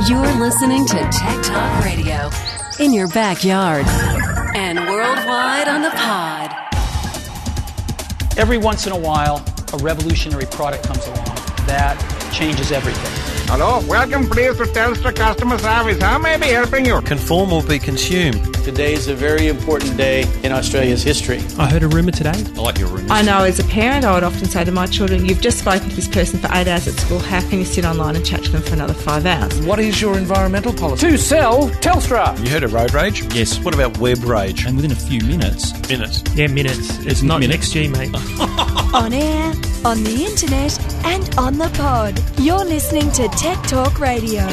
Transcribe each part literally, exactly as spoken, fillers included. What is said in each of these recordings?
You're listening to Tech Talk Radio in your backyard and worldwide on the pod. Every once in a while, a revolutionary product comes along that changes everything. Hello, welcome please to Telstra customer service. How may I be helping you? Conform or be consumed. Today is a very important day in Australia's history. I heard a rumour today. I like your rumours. I know as a parent, I would often say to my children, you've just spoken to this person for eight hours at school. How can you sit online and chat to them for another five hours? What is your environmental policy? To sell Telstra. You heard of road rage? Yes. What about web rage? And within a few minutes. Minutes. Yeah, minutes. It's, it's not minutes. next G, mate. On air, on the internet, and on the pod. You're listening to Tech Talk Radio.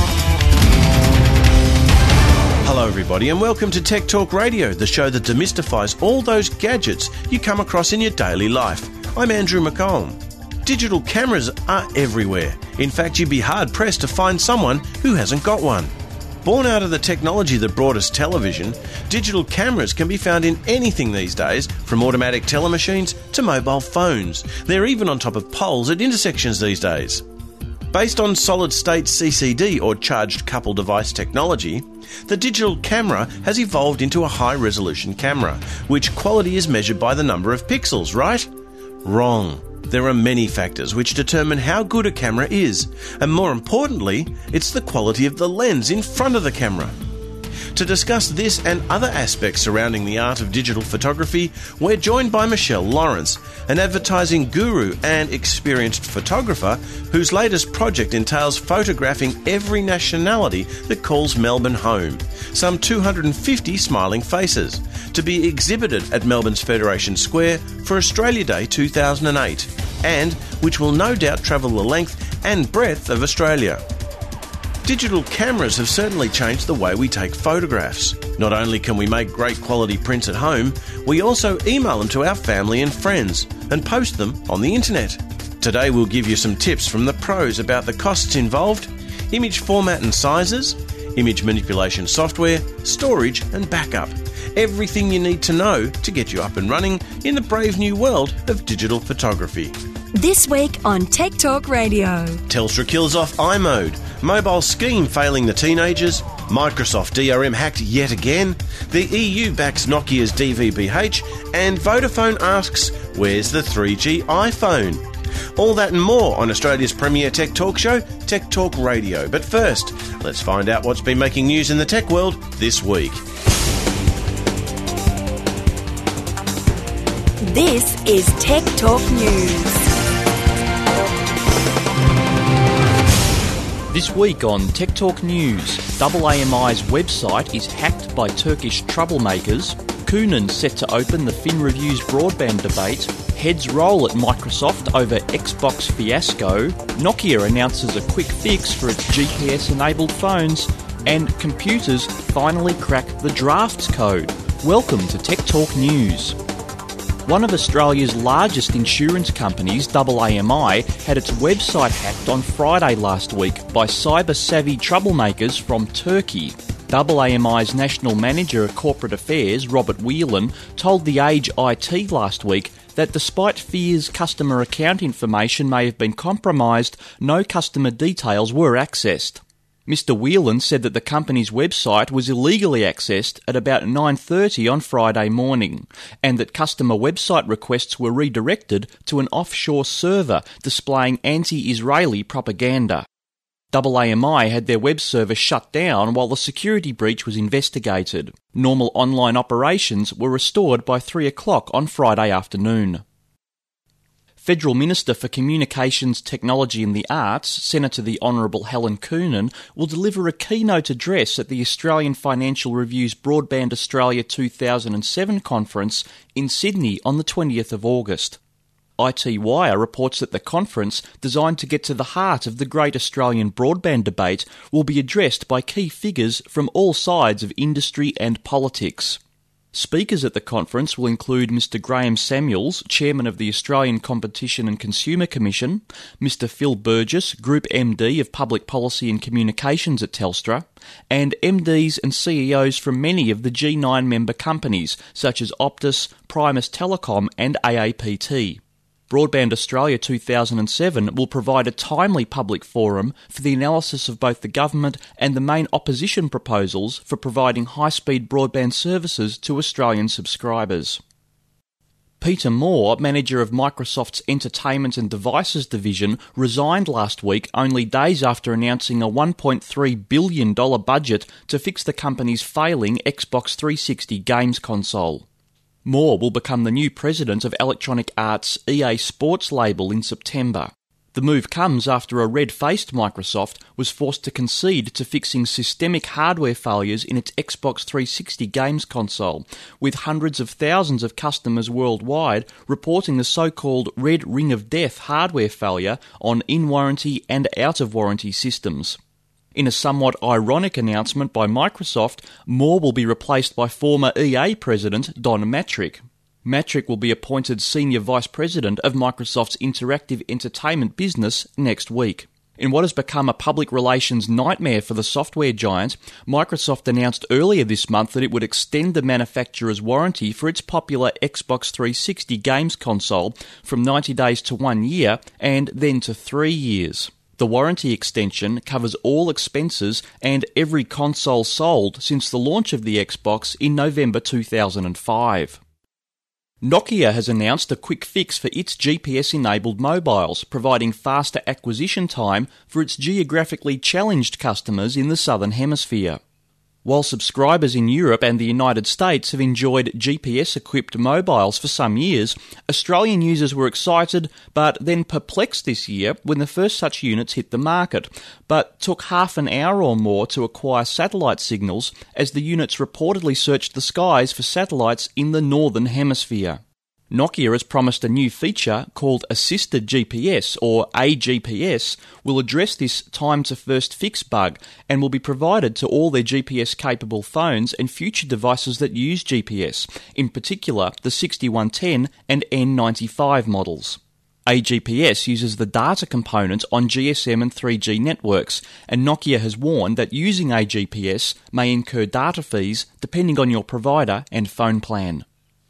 Hello everybody and welcome to Tech Talk Radio, the show that demystifies all those gadgets you come across in your daily life. I'm Andrew McComb. Digital cameras are everywhere. In fact, you'd be hard-pressed to find someone who hasn't got one. Born out of the technology that brought us television, digital cameras can be found in anything these days, from automatic telemachines to mobile phones. They're even on top of poles at intersections these days. Based on solid-state C C D or charged couple device technology, the digital camera has evolved into a high-resolution camera, which quality is measured by the number of pixels, right? Wrong. There are many factors which determine how good a camera is, and more importantly, it's the quality of the lens in front of the camera. To discuss this and other aspects surrounding the art of digital photography, we're joined by Michelle Lawrence, an advertising guru and experienced photographer whose latest project entails photographing every nationality that calls Melbourne home, some two hundred fifty smiling faces, to be exhibited at Melbourne's Federation Square for Australia Day two thousand eight, and which will no doubt travel the length and breadth of Australia. Digital cameras have certainly changed the way we take photographs. Not only can we make great quality prints at home, we also email them to our family and friends and post them on the internet. Today we'll give you some tips from the pros about the costs involved, image format and sizes, image manipulation software, storage and backup. Everything you need to know to get you up and running in the brave new world of digital photography. This week on Tech Talk Radio. Telstra kills off iMode, mobile scheme failing the teenagers, Microsoft D R M hacked yet again, the E U backs Nokia's D V B H, and Vodafone asks, where's the three G iPhone? All that and more on Australia's premier tech talk show, Tech Talk Radio. But first, let's find out what's been making news in the tech world this week. This is Tech Talk News. This week on Tech Talk News, A A M I's website is hacked by Turkish troublemakers, Coonan set to open the FinReview's broadband debate, heads roll at Microsoft over Xbox fiasco, Nokia announces a quick fix for its G P S-enabled phones, and computers finally crack the drafts code. Welcome to Tech Talk News. One of Australia's largest insurance companies, A A M I, had its website hacked on Friday last week by cyber-savvy troublemakers from Turkey. A A M I's National Manager of Corporate Affairs, Robert Whelan, told The Age I T last week that despite fears customer account information may have been compromised, no customer details were accessed. Mister Whelan said that the company's website was illegally accessed at about nine thirty on Friday morning, and that customer website requests were redirected to an offshore server displaying anti-Israeli propaganda. A A M I had their web server shut down while the security breach was investigated. Normal online operations were restored by three o'clock on Friday afternoon. Federal Minister for Communications, Technology and the Arts, Senator the Honourable Helen Coonan, will deliver a keynote address at the Australian Financial Review's Broadband Australia two thousand seven conference in Sydney on the twentieth of August. I T Wire reports that the conference, designed to get to the heart of the great Australian broadband debate, will be addressed by key figures from all sides of industry and politics. Speakers at the conference will include Mister Graham Samuels, Chairman of the Australian Competition and Consumer Commission, Mister Phil Burgess, Group M D of Public Policy and Communications at Telstra, and M Ds and C E Os from many of the G nine member companies such as Optus, Primus Telecom and A A P T. Broadband Australia two thousand seven will provide a timely public forum for the analysis of both the government and the main opposition proposals for providing high-speed broadband services to Australian subscribers. Peter Moore, manager of Microsoft's Entertainment and Devices division, resigned last week only days after announcing a one point three billion dollars budget to fix the company's failing Xbox three sixty games console. Moore will become the new president of Electronic Arts' E A Sports label in September. The move comes after a red-faced Microsoft was forced to concede to fixing systemic hardware failures in its Xbox three sixty games console, with hundreds of thousands of customers worldwide reporting the so-called Red Ring of Death hardware failure on in-warranty and out-of-warranty systems. In a somewhat ironic announcement by Microsoft, Moore will be replaced by former E A president Don Mattrick. Mattrick will be appointed Senior Vice President of Microsoft's interactive entertainment business next week. In what has become a public relations nightmare for the software giant, Microsoft announced earlier this month that it would extend the manufacturer's warranty for its popular Xbox three sixty games console from ninety days to one year and then to three years. The warranty extension covers all expenses and every console sold since the launch of the Xbox in November two thousand five. Nokia has announced a quick fix for its G P S-enabled mobiles, providing faster acquisition time for its geographically challenged customers in the Southern Hemisphere. While subscribers in Europe and the United States have enjoyed G P S-equipped mobiles for some years, Australian users were excited but then perplexed this year when the first such units hit the market, but took half an hour or more to acquire satellite signals as the units reportedly searched the skies for satellites in the Northern Hemisphere. Nokia has promised a new feature called Assisted G P S, or A G P S, will address this time-to-first fix bug and will be provided to all their G P S-capable phones and future devices that use G P S, in particular the sixty-one ten and N ninety-five models. A G P S uses the data component on G S M and three G networks, and Nokia has warned that using A G P S may incur data fees depending on your provider and phone plan.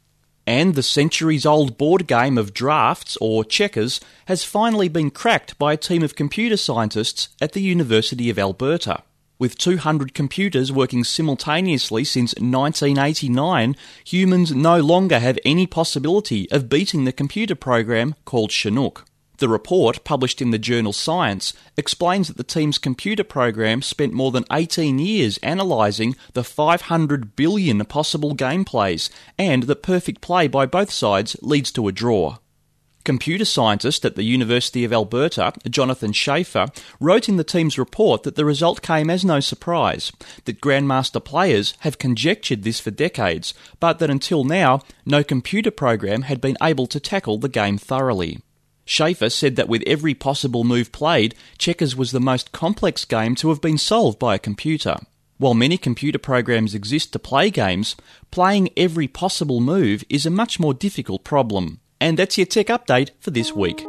And the centuries-old board game of drafts, or checkers, has finally been cracked by a team of computer scientists at the University of Alberta. With two hundred computers working simultaneously since nineteen eighty-nine, humans no longer have any possibility of beating the computer program called Chinook. The report, published in the journal Science, explains that the team's computer program spent more than eighteen years analysing the five hundred billion possible gameplays, and that perfect play by both sides leads to a draw. Computer scientist at the University of Alberta, Jonathan Schaefer, wrote in the team's report that the result came as no surprise, that Grandmaster players have conjectured this for decades, but that until now, no computer program had been able to tackle the game thoroughly. Schaefer said that with every possible move played, checkers was the most complex game to have been solved by a computer. While many computer programs exist to play games, playing every possible move is a much more difficult problem. And that's your tech update for this week.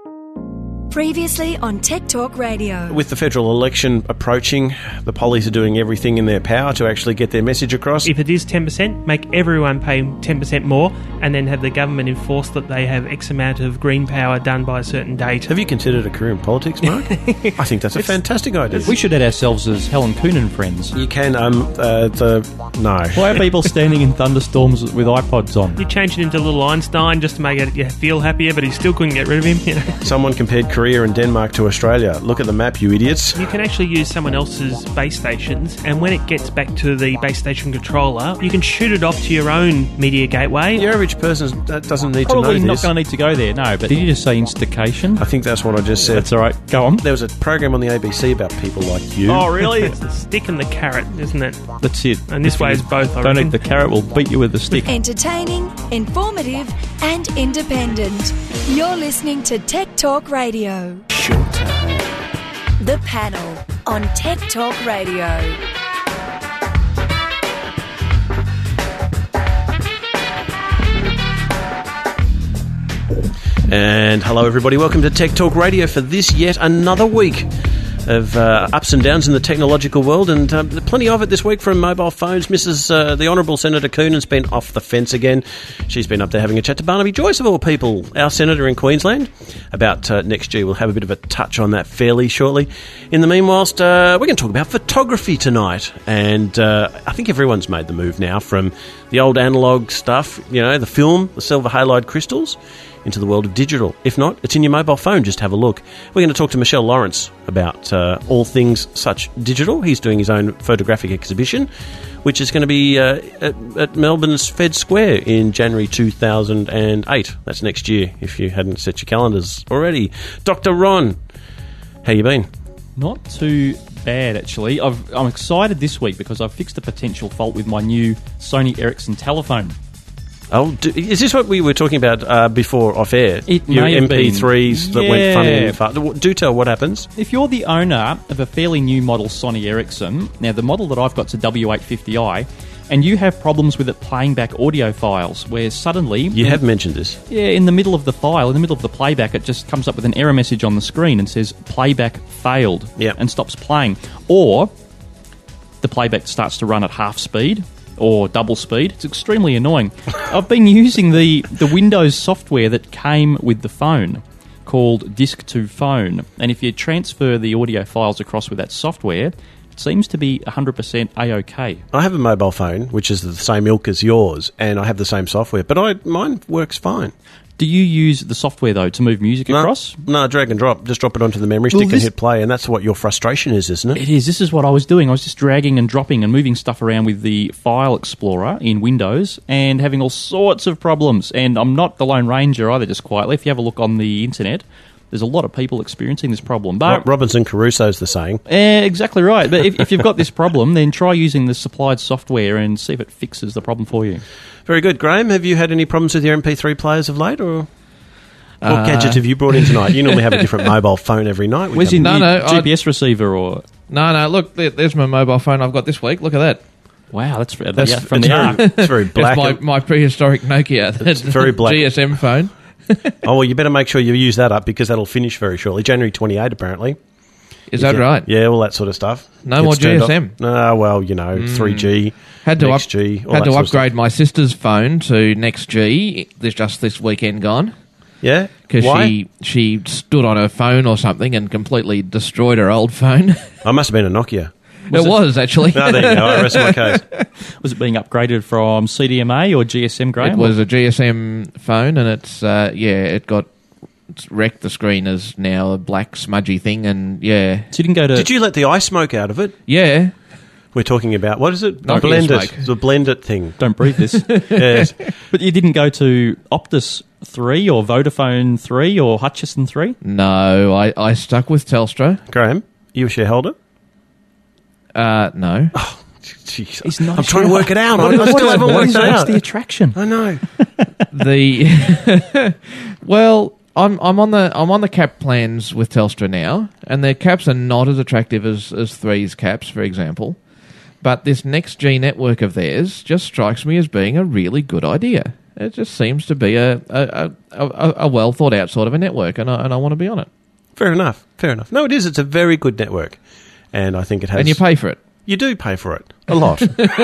Previously on Tech Talk Radio. With the federal election approaching, the pollies are doing everything in their power to actually get their message across. If it is ten percent, make everyone pay ten percent more and then have the government enforce that they have X amount of green power done by a certain date. Have you considered a career in politics, Mark? I think that's a fantastic idea. We should add ourselves as Helen Coonan friends. You can, um, uh, the, no. Why are people standing in thunderstorms with iPods on? You change it into little Einstein just to make it you feel happier, but he still couldn't get rid of him. You know? Someone compared career in Denmark to Australia. Look at the map, you idiots. You can actually use someone else's base stations, and when it gets back to the base station controller, you can shoot it off to your own media gateway. The average person doesn't need Probably to know not this. going to need to go there, no, but did you just say Instacation? I think that's what I just said. That's all right. Go on. There was a program on the A B C about people like you. Oh, really? It's the stick and the carrot, isn't it? That's it. And this way is both, I Don't reckon. eat the carrot, we'll beat you with the stick. Entertaining, informative, and independent. You're listening to Tech Talk Radio. Showtime. The Panel on Tech Talk Radio. And hello everybody, welcome to Tech Talk Radio for this yet another week of uh, ups and downs in the technological world, and uh, plenty of it this week from mobile phones. Missus Uh, the Honourable Senator Coonan's been off the fence again. She's been up there having a chat to Barnaby Joyce, of all people, our senator in Queensland, about uh, next year. We'll have a bit of a touch on that fairly shortly. In the meanwhile, uh, we're going to talk about photography tonight, and uh, I think everyone's made the move now from the old analogue stuff, you know, the film, the silver halide crystals, into the world of digital. If not, it's in your mobile phone. Just have a look. We're going to talk to Michelle Lawrence about uh, all things such digital. He's doing his own photographic exhibition, which is going to be uh, at, at Melbourne's Fed Square in January two thousand eight. That's next year, if you hadn't set your calendars already. Doctor Ron, how you been? Not too bad, actually. I've, I'm excited this week because I've fixed a potential fault with my new Sony Ericsson telephone. Oh, do, is this what we were talking about uh, before off air? It Your may have M P threes been. that went Yeah. funny and far. Do tell what happens. If you're the owner of a fairly new model Sony Ericsson, now the model that I've got is a W eight fifty i, and you have problems with it playing back audio files, where suddenly... You have mentioned this. Yeah, in the middle of the file, in the middle of the playback, it just comes up with an error message on the screen and says, playback failed, Yep. and stops playing. Or the playback starts to run at half speed, or double speed. It's extremely annoying. I've been using the, the Windows software that came with the phone, called Disk to Phone, and if you transfer the audio files across with that software, it seems to be one hundred percent A-OK. I have a mobile phone, which is the same ilk as yours, and I have the same software, but I mine works fine. Do you use the software, though, to move music No, across? No, drag and drop. Just drop it onto the memory Well, stick this- and hit play, and that's what your frustration is, isn't it? It is. This is what I was doing. I was just dragging and dropping and moving stuff around with the File Explorer in Windows and having all sorts of problems. And I'm not the Lone Ranger either, just quietly. If you have a look on the internet, there's a lot of people experiencing this problem. But Rob- Robinson Crusoe's the saying. Eh, exactly right. But if, if you've got this problem, then try using the supplied software and see if it fixes the problem for you. Very good. Graham, have you had any problems with your M P three players of late, or... What Uh, gadget have you brought in tonight? You normally have a different mobile phone every night. We Where's come- your No, new no, G P S receiver? Or No, no, look, there, there's my mobile phone I've got this week. Look at that. Wow, that's, That's yeah, from it's the very, arc. it's very black. It's my, my prehistoric Nokia. That's very black. G S M phone. Oh, well, you better make sure you use that up because that'll finish very shortly. January twenty-eighth, apparently. Is that Yeah. right? Yeah, all that sort of stuff. No more turned off. G S M? No, well, you know, three G, Had to, up, Next G, all had that to sort of upgrade stuff. my sister's phone to Next G this, just this weekend gone. Yeah? Because Why? she, she stood on her phone or something and completely destroyed her old phone. I must have been a Nokia. it, was, actually. No, there you go. I rest my case. Was it being upgraded from C D M A or G S M, Graham? It was a G S M phone, and it's, uh, yeah, it got it's wrecked. The screen is now a black smudgy thing, and yeah. So you didn't go to... Did you let the eye smoke out of it? Yeah. We're talking about, what is it? Nokia blend it. smoke. The blend it thing. Don't breathe this. Yes. But you didn't go to Optus three or Vodafone three or Hutchison three? No, I, I stuck with Telstra. Graham, you a shareholder? Uh, no. Jeez. He's not I'm a trying to work it out. I, I What still is- haven't what worked is- it What's out. the attraction? I know. the well, I'm I'm on the I'm on the cap plans with Telstra now, and their caps are not as attractive as as three's caps, for example. But this Next G network of theirs just strikes me as being a really good idea. It just seems to be a a, a, a, a well thought out sort of a network, and I, and I want to be on it. Fair enough. Fair enough. No, it is. It's a very good network. And I think it has... And you pay for it. You do pay for it. A lot.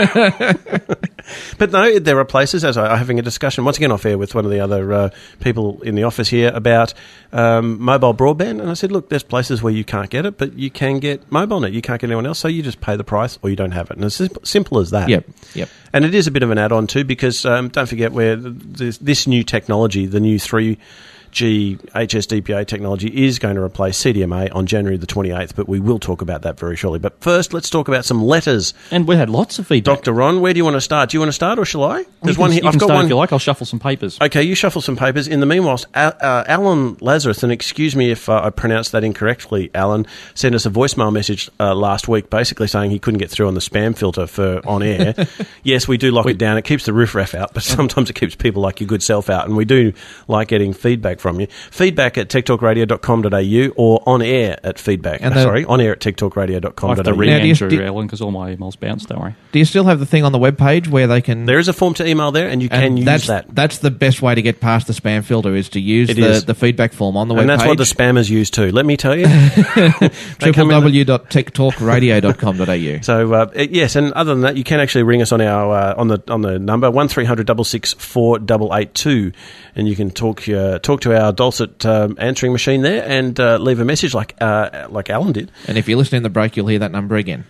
But no, there are places, as I, I'm having a discussion, once again off air with one of the other uh, people in the office here about um, mobile broadband. And I said, look, there's places where you can't get it, but you can get mobile net. You can't get anyone else, so you just pay the price or you don't have it. And it's as simple as that. Yep, yep. And it is a bit of an add-on too, because um, don't forget where this, this new technology, the new three G H S D P A technology, is going to replace C D M A on January the twenty-eighth, but we will talk about that very shortly. But first, let's talk about some letters. And we had lots of feedback. Doctor Ron, where do you want to start? Do you want to start or shall I? There's one here. You I've can got start one. if you like. I'll shuffle some papers. Okay, you shuffle some papers. In the meanwhile, Al- uh, Alan Lazarus, and excuse me if uh, I pronounced that incorrectly, Alan, sent us a voicemail message uh, last week basically saying he couldn't get through on the spam filter for on air. Yes, we do lock it down. It keeps the riffraff out, but sometimes it keeps people like your good self out, and we do like getting feedback feedback from you. Feedback at tech talk radio dot com dot a u or on air at feedback. And uh, the- sorry, on air at tech talk radio dot com I have dot to a u. ring Now, do you- Andrew, do- Alan, because all my emails bounce, don't worry. Do you still have the thing on the webpage where they can... There is a form to email there, and you and can use that's, that. That's the best way to get past the spam filter, is to use It the, is. the feedback form on the webpage. And that's what the spammers use too. Let me tell you. w w w dot tech talk radio dot com dot a u. So uh, yes, and other than that, you can actually ring us on our uh, on the on the number one three hundred six six four eight eight two, and you can talk uh, talk to our dulcet um, answering machine there and uh, leave a message like uh, like Alan did. And if you listen in the break, you'll hear that number again.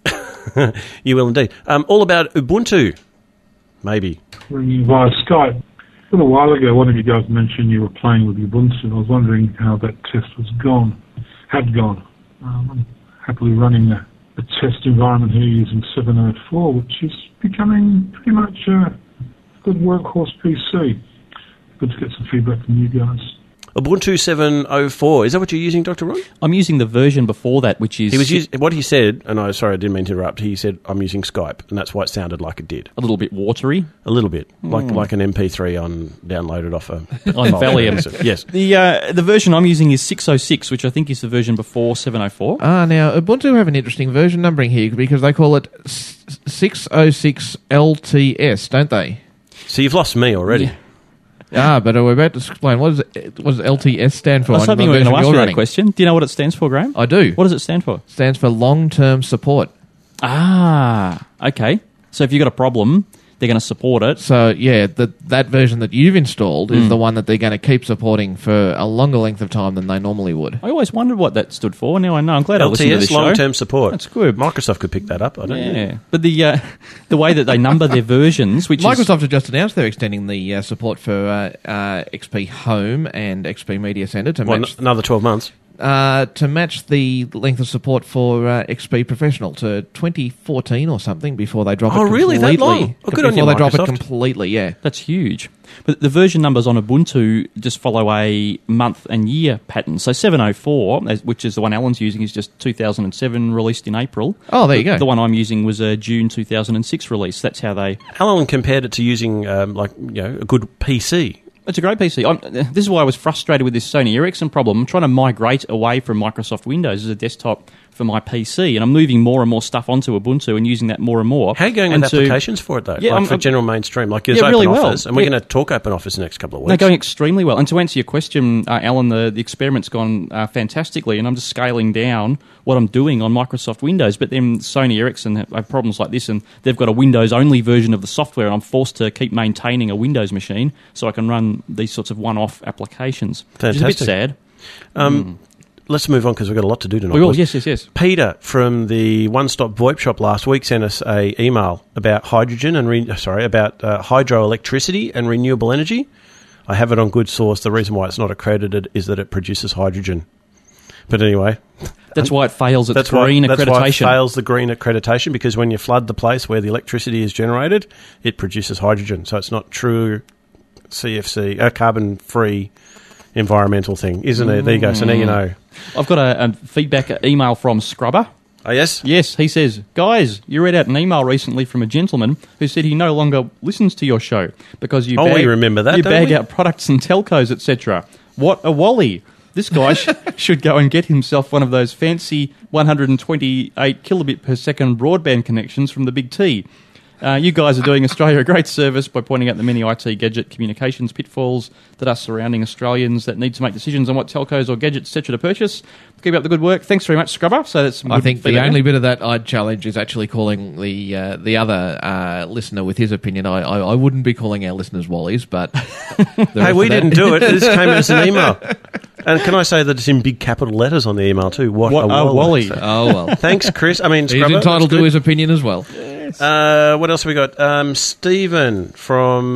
You will indeed. Um, all about Ubuntu, maybe. Ringing via Skype. A little while ago, one of you guys mentioned you were playing with Ubuntu, and I was wondering how that test was gone, had gone. Um, I'm happily running a, a test environment here using seven oh four, which is becoming pretty much a good workhorse P C. Good to get some feedback from you guys. Ubuntu seven oh four. Is that what you're using, Doctor Ron? I'm using the version before that, which is He was using, what he said, and I sorry I didn't mean to interrupt. He said I'm using Skype, and that's why it sounded like it did. a little bit watery. A little bit, like Mm. like an M P three on downloaded off a On Valium. Yes. The uh, the version I'm using is six oh six, which I think is the version before seven oh four. Ah, now, Ubuntu have an interesting version numbering here because they call it s- six oh six L T S, don't they? So you've lost me already. Yeah. Ah, but we're about to explain. What does, it, what does L T S stand for? I was on hoping the you were going to version ask you're me that running? question. Do you know what it stands for, Graham? I do. What does it stand for? It stands for long-term support. Ah, okay. So if you've got a problem, they're going to support it. So, yeah, the, that version that you've installed is Mm. the one that they're going to keep supporting for a longer length of time than they normally would. I always wondered what that stood for. Now I know. I'm glad I listened to L T S, this show. long-term support. That's good. Microsoft could pick that up. I don't Yeah, know. but the uh, the way that they number their versions, which is Microsoft have just announced they're extending the uh, support for uh, uh, X P Home and X P Media Center to What, match n- another twelve months? uh, to match the length of support for uh, X P Professional to twenty fourteen or something before they drop Oh, it really? completely. That long? Oh, good on before you, they drop it Microsoft. completely, yeah. That's huge. But the version numbers on Ubuntu just follow a month and year pattern. So seven oh four, as- which is the one Alan's using, is just two thousand seven, released in April. Oh, there you The- go. The one I'm using was a June two thousand six release. That's how they... Alan compared it to using um, like you know a good P C. It's a great P C. I'm, this is why I was frustrated with this Sony Ericsson problem. I'm trying to migrate away from Microsoft Windows as a desktop for my P C, and I'm moving more and more stuff onto Ubuntu and using that more and more. How are you going and with to- applications for it though? Yeah, like I'm- for I'm- general mainstream, like there's Yeah, really Open well. Office, and we're Yeah. going to talk Open Office in the next couple of weeks. They're going extremely well. And to answer your question, uh, Alan, the, the experiment's gone uh, fantastically, and I'm just scaling down what I'm doing on Microsoft Windows. But then Sony Ericsson have, have problems like this, and they've got a Windows-only version of the software, and I'm forced to keep maintaining a Windows machine so I can run these sorts of one-off applications. Fantastic. Which is a bit sad. Um, Let's move on because we've got a lot to do tonight. We will, boys. yes, yes, yes. Peter from the One Stop VoIP Shop last week sent us a email about hydrogen and re- sorry about uh, hydroelectricity and renewable energy. I have it on good source. The reason why it's not accredited is that it produces hydrogen. But anyway, That's why it fails its that's green why, that's why it accreditation. fails the green accreditation, because when you flood the place where the electricity is generated, it produces hydrogen. So it's not true C F C, a carbon-free environmental thing, isn't it? There you go. So now you know. I've got a, a feedback email from Scrubber. Oh, yes? Yes, he says, guys, you read out an email recently from a gentleman who said he no longer listens to your show because you Oh, bag, we remember that, you don't bag we? out products and telcos, et cetera. What a wally. This guy sh- should go and get himself one of those fancy one hundred twenty-eight kilobit per second broadband connections from the Big T. Uh, you guys are doing Australia a great service by pointing out the many I T gadget communications pitfalls that are surrounding Australians that need to make decisions on what telcos or gadgets, et cetera, to purchase. Keep up the good work. Thanks very much, Scrubber. So that's some I good think the feedback only there. bit of that I'd challenge is actually calling the uh, the other uh, listener with his opinion. I, I, I wouldn't be calling our listeners Wallies, but the Hey, rest we of that- didn't do it. This came as an email. And can I say that it's in big capital letters on the email too? What, What a a wally. wally. So- Oh well, Thanks, Chris. I mean, he's Scrubber, entitled that's to his opinion as well. good. Uh, what else have we got? Um, Stephen from,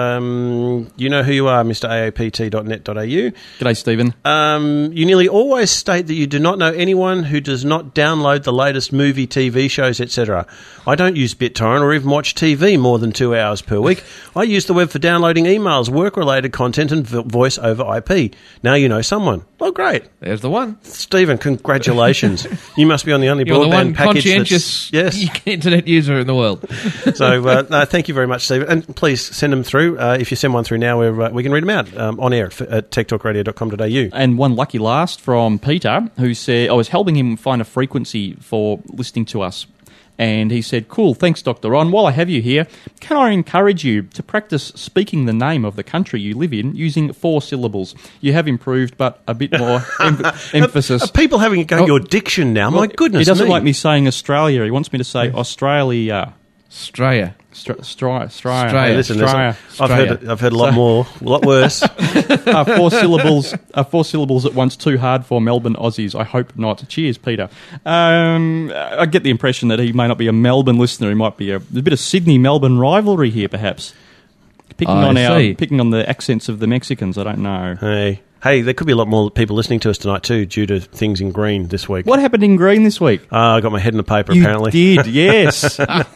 um, you know who you are, Mister A A P T dot net dot a u. G'day, Stephen. Um, you nearly always state that you do not know anyone who does not download the latest movie, T V shows, et cetera. I don't use BitTorrent or even watch T V more than two hours per week. I use the web for downloading emails, work-related content, and vo- voice over I P. Now you know someone. Oh, great. There's the one. Stephen, congratulations. You must be on the only You're the broadband one package conscientious that's... Yes. internet user in the world. So, uh, no, thank you very much, Stephen. And please send them through. Uh, if you send one through now, we're, uh, we can read them out um, on air at, at tech talk radio dot com dot a u. And one lucky last from Peter, who said, I was helping him find a frequency for listening to us. And he said, cool, thanks, Doctor Ron. While I have you here, can I encourage you to practice speaking the name of the country you live in using four syllables? You have improved, but a bit more em- emphasis. Are, are people having a go at Oh. your diction now? My goodness He doesn't me. like me saying Australia. He wants me to say Australia. Australia. Stri- Stri- Australia. Hey, listen, listen, Australia. I've heard, I've heard a lot So- more, a lot worse. uh, four syllables. Uh, four syllables at once too hard for Melbourne Aussies. I hope not. Cheers, Peter. Um, I get the impression that he may not be a Melbourne listener. He might be a, a bit of Sydney-Melbourne rivalry here, perhaps. Picking I on our, see. picking on the accents of the Mexicans. I don't know. Hey, hey, there could be a lot more people listening to us tonight too, due to things in green this week. What happened in green this week? Uh, I got my head in the paper, You apparently. did, yes.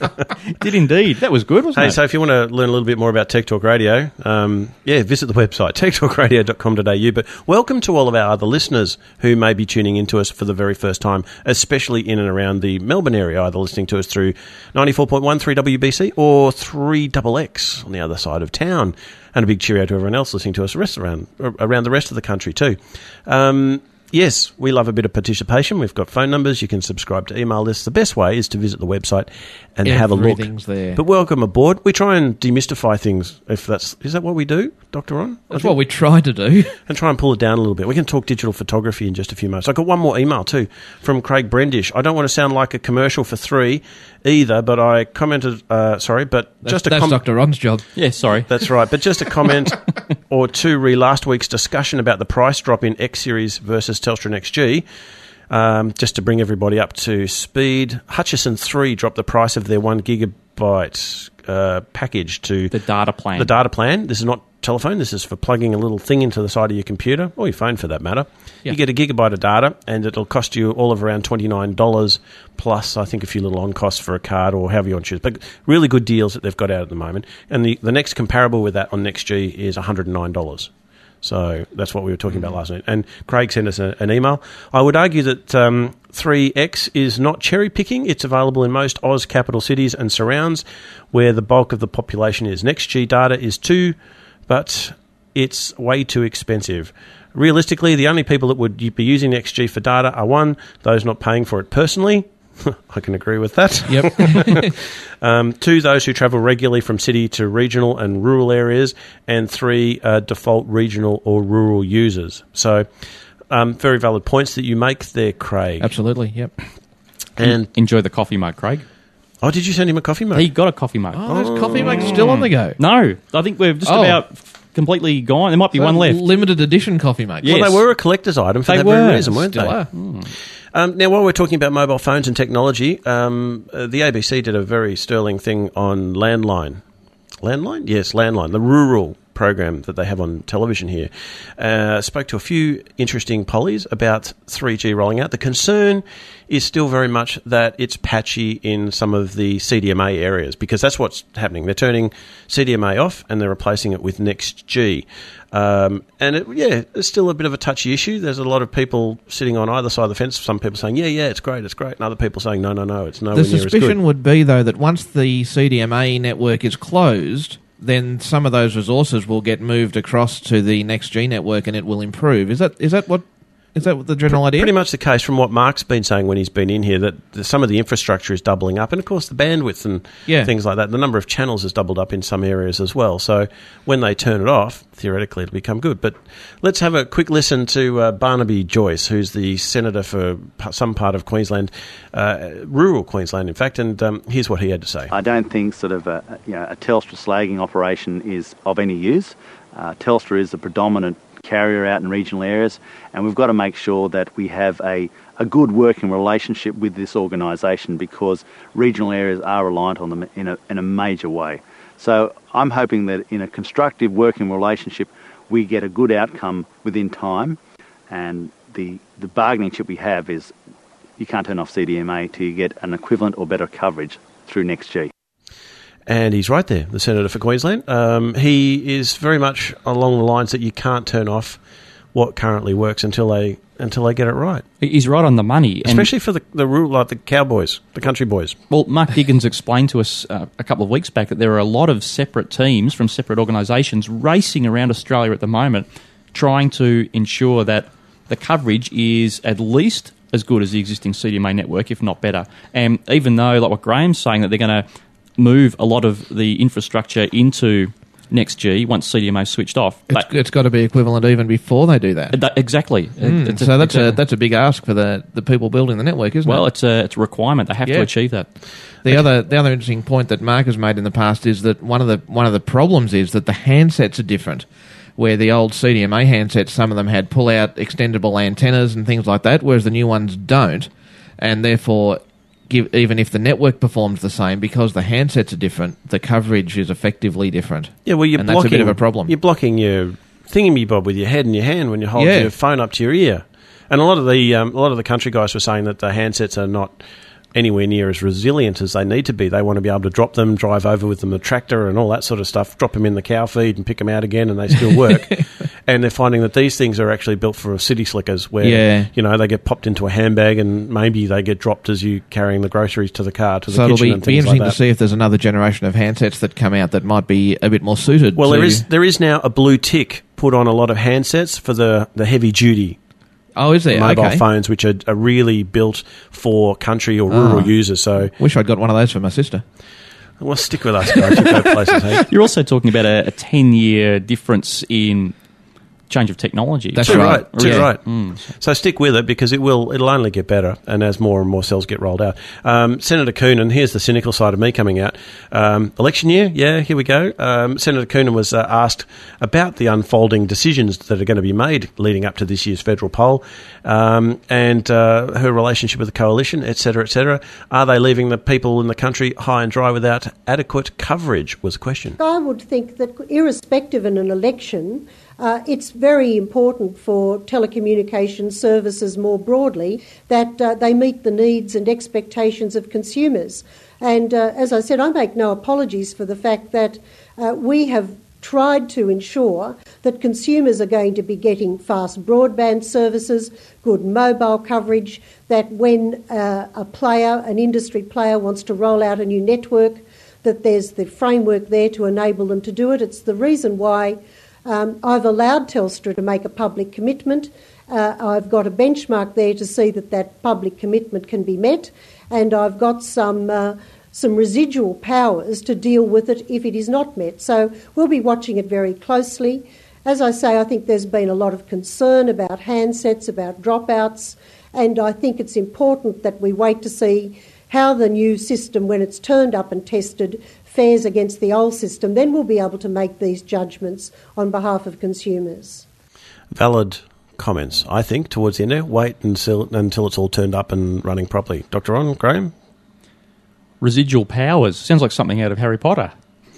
did indeed. That was good, wasn't Hey, it? so if you want to learn a little bit more about Tech Talk Radio, um, yeah, visit the website, tech talk radio dot com dot a u. But welcome to all of our other listeners who may be tuning into us for the very first time, especially in and around the Melbourne area, either listening to us through ninety-four point one three W B C or three X X on the other side of town. And a big cheerio to everyone else listening to us rest around, around the rest of the country too. Um, yes, we love a bit of participation. We've got phone numbers. You can subscribe to email lists. The best way is to visit the website and have a look. Everything's there. But welcome aboard. We try and demystify things. If that's is that what we do, Doctor Ron? That's what we try to do. And try and pull it down a little bit. We can talk digital photography in just a few moments. I've got one more email too from Craig Brendish. I don't want to sound like a commercial for three either, but I commented. Uh, sorry, but That's, just a that's com- Doctor Ron's job. Yeah, sorry. That's right. But just a comment or two re last week's discussion about the price drop in X Series versus Telstra X G. Um, just to bring everybody up to speed, Hutchison three dropped the price of their one gigabyte uh, package to The data plan. the data plan. This is not telephone. This is for plugging a little thing into the side of your computer, or your phone for that matter. Yeah. You get a gigabyte of data, and it'll cost you all of around twenty-nine dollars plus, I think, a few little on costs for a card or however you want to choose. But really good deals that they've got out at the moment. And the, the next comparable with that on X G is one hundred nine dollars. So that's what we were talking about last night. And Craig sent us a, an email. I would argue that um, three X is not cherry picking. It's available in most Oz capital cities and surrounds where the bulk of the population is. X G data is too, but it's way too expensive. Realistically, the only people that would be using X G for data are, one, those not paying for it personally. I can agree with that. Yep. um, two, those who travel regularly from city to regional and rural areas. And three, uh, default regional or rural users. So um, very valid points that you make there, Craig. Absolutely, yep. And enjoy the coffee mug, Craig. Oh, did you send him a coffee mug? He got a coffee mug. Oh, those coffee mugs still on the go. No, I think we've just Oh. about completely gone. There might be So one left. Limited edition coffee mugs. Yes. Well, they were a collector's item for They that were. very reason, weren't Still they? are. Um, now, while we're talking about mobile phones and technology, um, uh, the A B C did a very sterling thing on Landline. Landline? Yes, Landline, the rural program that they have on television here. Uh, spoke to a few interesting pollies about three G rolling out. The concern is still very much that it's patchy in some of the C D M A areas, because that's what's happening. They're turning C D M A off and they're replacing it with Next G. Um, and it, yeah, it's still a bit of a touchy issue. There's a lot of people sitting on either side of the fence. Some people saying, yeah, yeah, it's great, it's great. And other people saying, no, no, no, it's nowhere The near as good. suspicion would be, though, that once the C D M A network is closed, then some of those resources will get moved across to the Next G network and it will improve. Is that is that what is that the general idea? Pretty much the case from what Mark's been saying when he's been in here, that the, some of the infrastructure is doubling up, and of course the bandwidth and Yeah. things like that. The number of channels has doubled up in some areas as well. So when they turn it off, theoretically it'll become good. But let's have a quick listen to uh, Barnaby Joyce, who's the senator for p- some part of Queensland, uh, rural Queensland, in fact, and um, here's what he had to say. I don't think sort of a, you know, a Telstra slagging operation is of any use. Uh, Telstra is the predominant carrier out in regional areas, and we've got to make sure that we have a, a good working relationship with this organisation, because regional areas are reliant on them in a, in a major way. So I'm hoping that in a constructive working relationship we get a good outcome within time, and the, the bargaining chip we have is you can't turn off C D M A till you get an equivalent or better coverage through Next G. And he's right there, the Senator for Queensland. Um, he is very much along the lines that you can't turn off what currently works until they until they get it right. He's right on the money. Especially for the, the rural, like the cowboys, the country boys. Well, Mark Diggins explained to us uh, a couple of weeks back that there are a lot of separate teams from separate organisations racing around Australia at the moment trying to ensure that the coverage is at least as good as the existing C D M A network, if not better. And even though, like what Graham's saying, that they're going to move a lot of the infrastructure into Next G once C D M A is switched off. It's, it's got to be equivalent even before they do that. that exactly. Mm, it's so a, that's it's a a, that's a big ask for the, the people building the network, isn't well, it? Well, it's a it's a requirement. They have yeah. to achieve that. The okay. other the other interesting point that Mark has made in the past is that one of the one of the problems is that the handsets are different. Where the old C D M A handsets, some of them had pull-out extendable antennas and things like that, whereas the new ones don't, and therefore, give, even if the network performs the same, because the handsets are different, the coverage is effectively different. Yeah, well, you're and blocking, that's a bit of a problem. You're blocking your thingy-bob with your head in your hand when you hold yeah. your phone up to your ear. And a lot of the um, a lot of the country guys were saying that the handsets are not anywhere near as resilient as they need to be. They want to be able to drop them, drive over with them a tractor and all that sort of stuff, drop them in the cow feed and pick them out again, and they still work. And they're finding that these things are actually built for city slickers where, yeah. you know, they get popped into a handbag and maybe they get dropped as you carrying the groceries to the car, to the so kitchen it'll be, and be things interesting like that. to see if there's another generation of handsets that come out that might be a bit more suited. Well, to there is there is now a blue tick put on a lot of handsets for the, the heavy-duty Oh, is there? mobile okay. phones, which are, are really built for country or rural oh. users. So, wish I'd got one of those for my sister. Well, stick with us, guys. You go places, hey? You're also talking about a, a ten-year difference in change of technology. That's Too right. right. Too yeah. right. Mm. So stick with it because it will. It'll only get better, and as more and more cells get rolled out. Um, Senator Coonan, here's the cynical side of me coming out. Um, election year, yeah, here we go. Um, Senator Coonan was uh, asked about the unfolding decisions that are going to be made leading up to this year's federal poll, um, and uh, her relationship with the coalition, et cetera, et cetera. Are they leaving the people in the country high and dry without adequate coverage? Was the question. I would think that irrespective of an election, Uh, it's very important for telecommunications services more broadly that uh, they meet the needs and expectations of consumers. And uh, as I said, I make no apologies for the fact that uh, we have tried to ensure that consumers are going to be getting fast broadband services, good mobile coverage, that when uh, a player, an industry player, wants to roll out a new network, that there's the framework there to enable them to do it. It's the reason why Um, I've allowed Telstra to make a public commitment. Uh, I've got a benchmark there to see that that public commitment can be met, and I've got some uh, some residual powers to deal with it if it is not met. So we'll be watching it very closely. As I say, I think there's been a lot of concern about handsets, about dropouts, and I think it's important that we wait to see how the new system, when it's turned up and tested, fares against the old system. Then we'll be able to make these judgments on behalf of consumers. Valid comments, I think, towards the end there. Wait until, until it's all turned up and running properly. Doctor Ron, Graham? Residual powers. Sounds like something out of Harry Potter.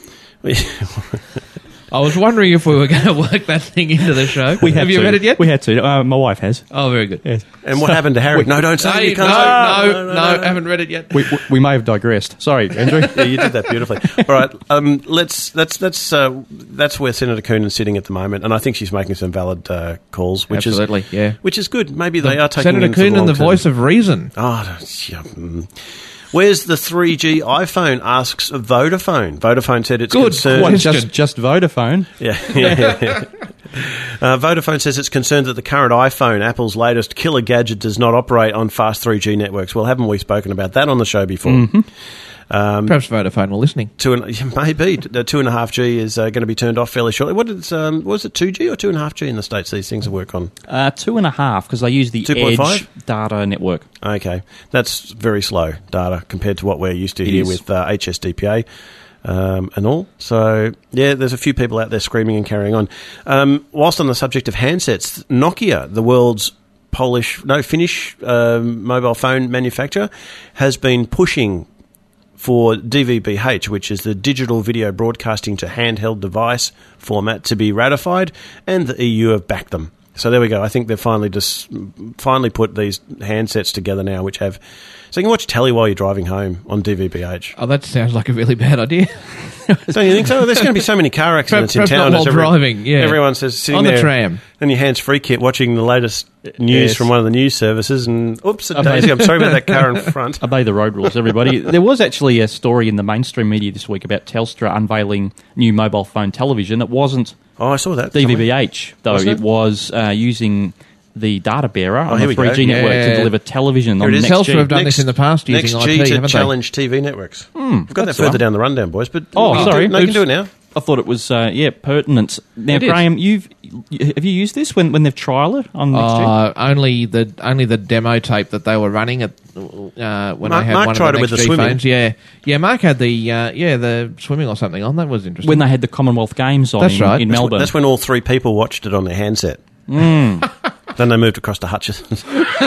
I was wondering if we were going to work that thing into the show. We Have you to. read it yet? We had to. Uh, my wife has. Oh, very good. Yes. And what happened to Harry? No, don't say no, it. You can't no, say it. no, no, no, no, haven't read it yet. We, we, we may have digressed. Sorry, Andrew. Yeah, you did that beautifully. All right, um, let's that's that's uh, that's where Senator Coonan's sitting at the moment, and I think she's making some valid uh, calls, which Absolutely, is yeah, which is good. Maybe they the, are taking Senator Coonan, the, the voice of reason. Oh, yeah. Mm. Where's the three G iPhone? Asks Vodafone. Vodafone said it's Good concerned. What, just just Vodafone? Yeah, yeah, yeah. Uh, Vodafone says it's concerned that the current iPhone, Apple's latest killer gadget, does not operate on fast three G networks. Well, haven't we spoken about that on the show before? Mm-hmm. Um, Perhaps Vodafone were listening. Two and, maybe the two and a half G is uh, going to be turned off fairly shortly. What is um, was it two G or two and a half G in the States? These things work on uh, two and a half because they use the Edge data network. Okay, that's very slow data compared to what we're used to it here is. with uh, H S D P A. Um, and all. So, yeah, there's a few people out there screaming and carrying on. Um, whilst on the subject of handsets, Nokia, the world's Polish, no, Finnish um, mobile phone manufacturer, has been pushing for D V B H, which is the digital video broadcasting to handheld device format, to be ratified, and the E U have backed them. So there we go. I think they've finally just finally put these handsets together now, which have so you can watch telly while you're driving home on D V B H. Oh, that sounds like a really bad idea. Don't you think so? There's going to be so many car accidents Perhaps in town. not while every, driving, yeah. Everyone says sitting on the there tram, and your hands-free kit watching the latest news Yes. from one of the news services, and oops, Obey- Daisy, I'm sorry about that car in front. Obey the road rules, everybody. There was actually a story in the mainstream media this week about Telstra unveiling new mobile phone television. It wasn't Oh, I saw that. D V B H, though. Wasn't It? it? was uh, using the data bearer Oh, on here the we go. three G network Yeah. to deliver television Here on it is. Next Telstra G. have done this in the past using Next I G P, to haven't they? challenge T V networks. Hmm, We've got that that's further right. down the rundown, boys. But Oh, we can sorry. do, no, you can Oops. do it now. I thought it was, uh, yeah, pertinent. Now, It is. Graham, you've you- have you used this when, when they've trialled it on Next G? Uh, only the only the demo tape that they were running at uh, when Mark- I had Mark one tried of the it with Next the G swimming. phones. Yeah, yeah. Mark had the uh, yeah the swimming or something on. That was interesting. When they had the Commonwealth Games on That's in, right. in That's Melbourne. That's when all three people watched it on their handset. Mm. Then they moved across to Hutchison.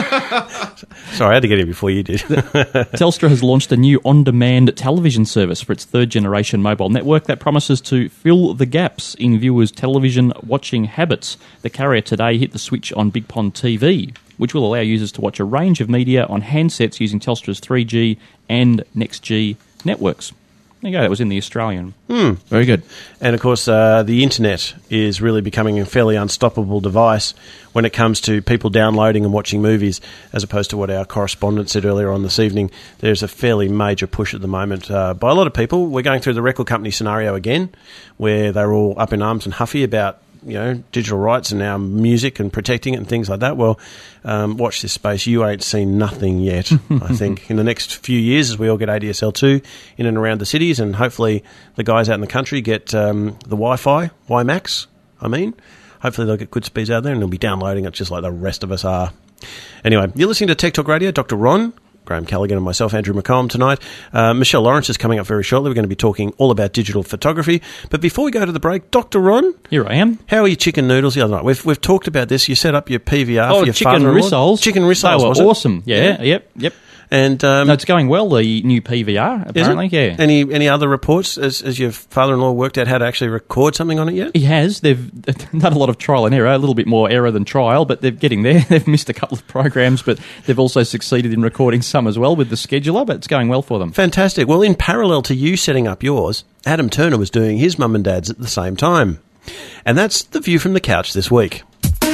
Sorry, I had to get here before you did. Telstra has launched a new on-demand television service for its third-generation mobile network that promises to fill the gaps in viewers' television watching habits. The carrier today hit the switch on Big Pond T V, which will allow users to watch a range of media on handsets using Telstra's three G and Next G networks. There you go, that was in the Australian. Hmm. Very good. And, of course, uh, the internet is really becoming a fairly unstoppable device when it comes to people downloading and watching movies, as opposed to what our correspondent said earlier on this evening. There's a fairly major push at the moment uh, by a lot of people. We're going through the record company scenario again, where they're all up in arms and huffy about, you know, digital rights and now music and protecting it and things like that. Well, um, watch this space. You ain't seen nothing yet, I think. In the next few years, as we all get A D S L two in and around the cities, and hopefully the guys out in the country get um, the Wi-Fi, WiMAX, I mean. Hopefully they'll get good speeds out there and they'll be downloading it just like the rest of us are. Anyway, you're listening to Tech Talk Radio. Doctor Ron, Graham Callaghan and myself, Andrew McCollum, tonight. Uh, Michelle Lawrence is coming up very shortly. We're going to be talking all about digital photography. But before we go to the break, Doctor Ron. Here I am. How are your chicken noodles the other night? We've, we've talked about this. You set up your P V R Oh, for your chicken father-in-law. rissoles. Chicken rissoles, They were was it? awesome. Yeah, Yeah. yep, yep. And um, No, it's going well, the new P V R, is apparently, it? yeah. Any any other reports? As, as your father-in-law worked out how to actually record something on it yet? He has. They've done a lot of trial and error, a little bit more error than trial, but they're getting there. They've missed a couple of programs, but they've also succeeded in recording some as well with the scheduler, but it's going well for them. Fantastic. Well, in parallel to you setting up yours, Adam Turner was doing his mum and dad's at the same time. And that's the View from the Couch this week.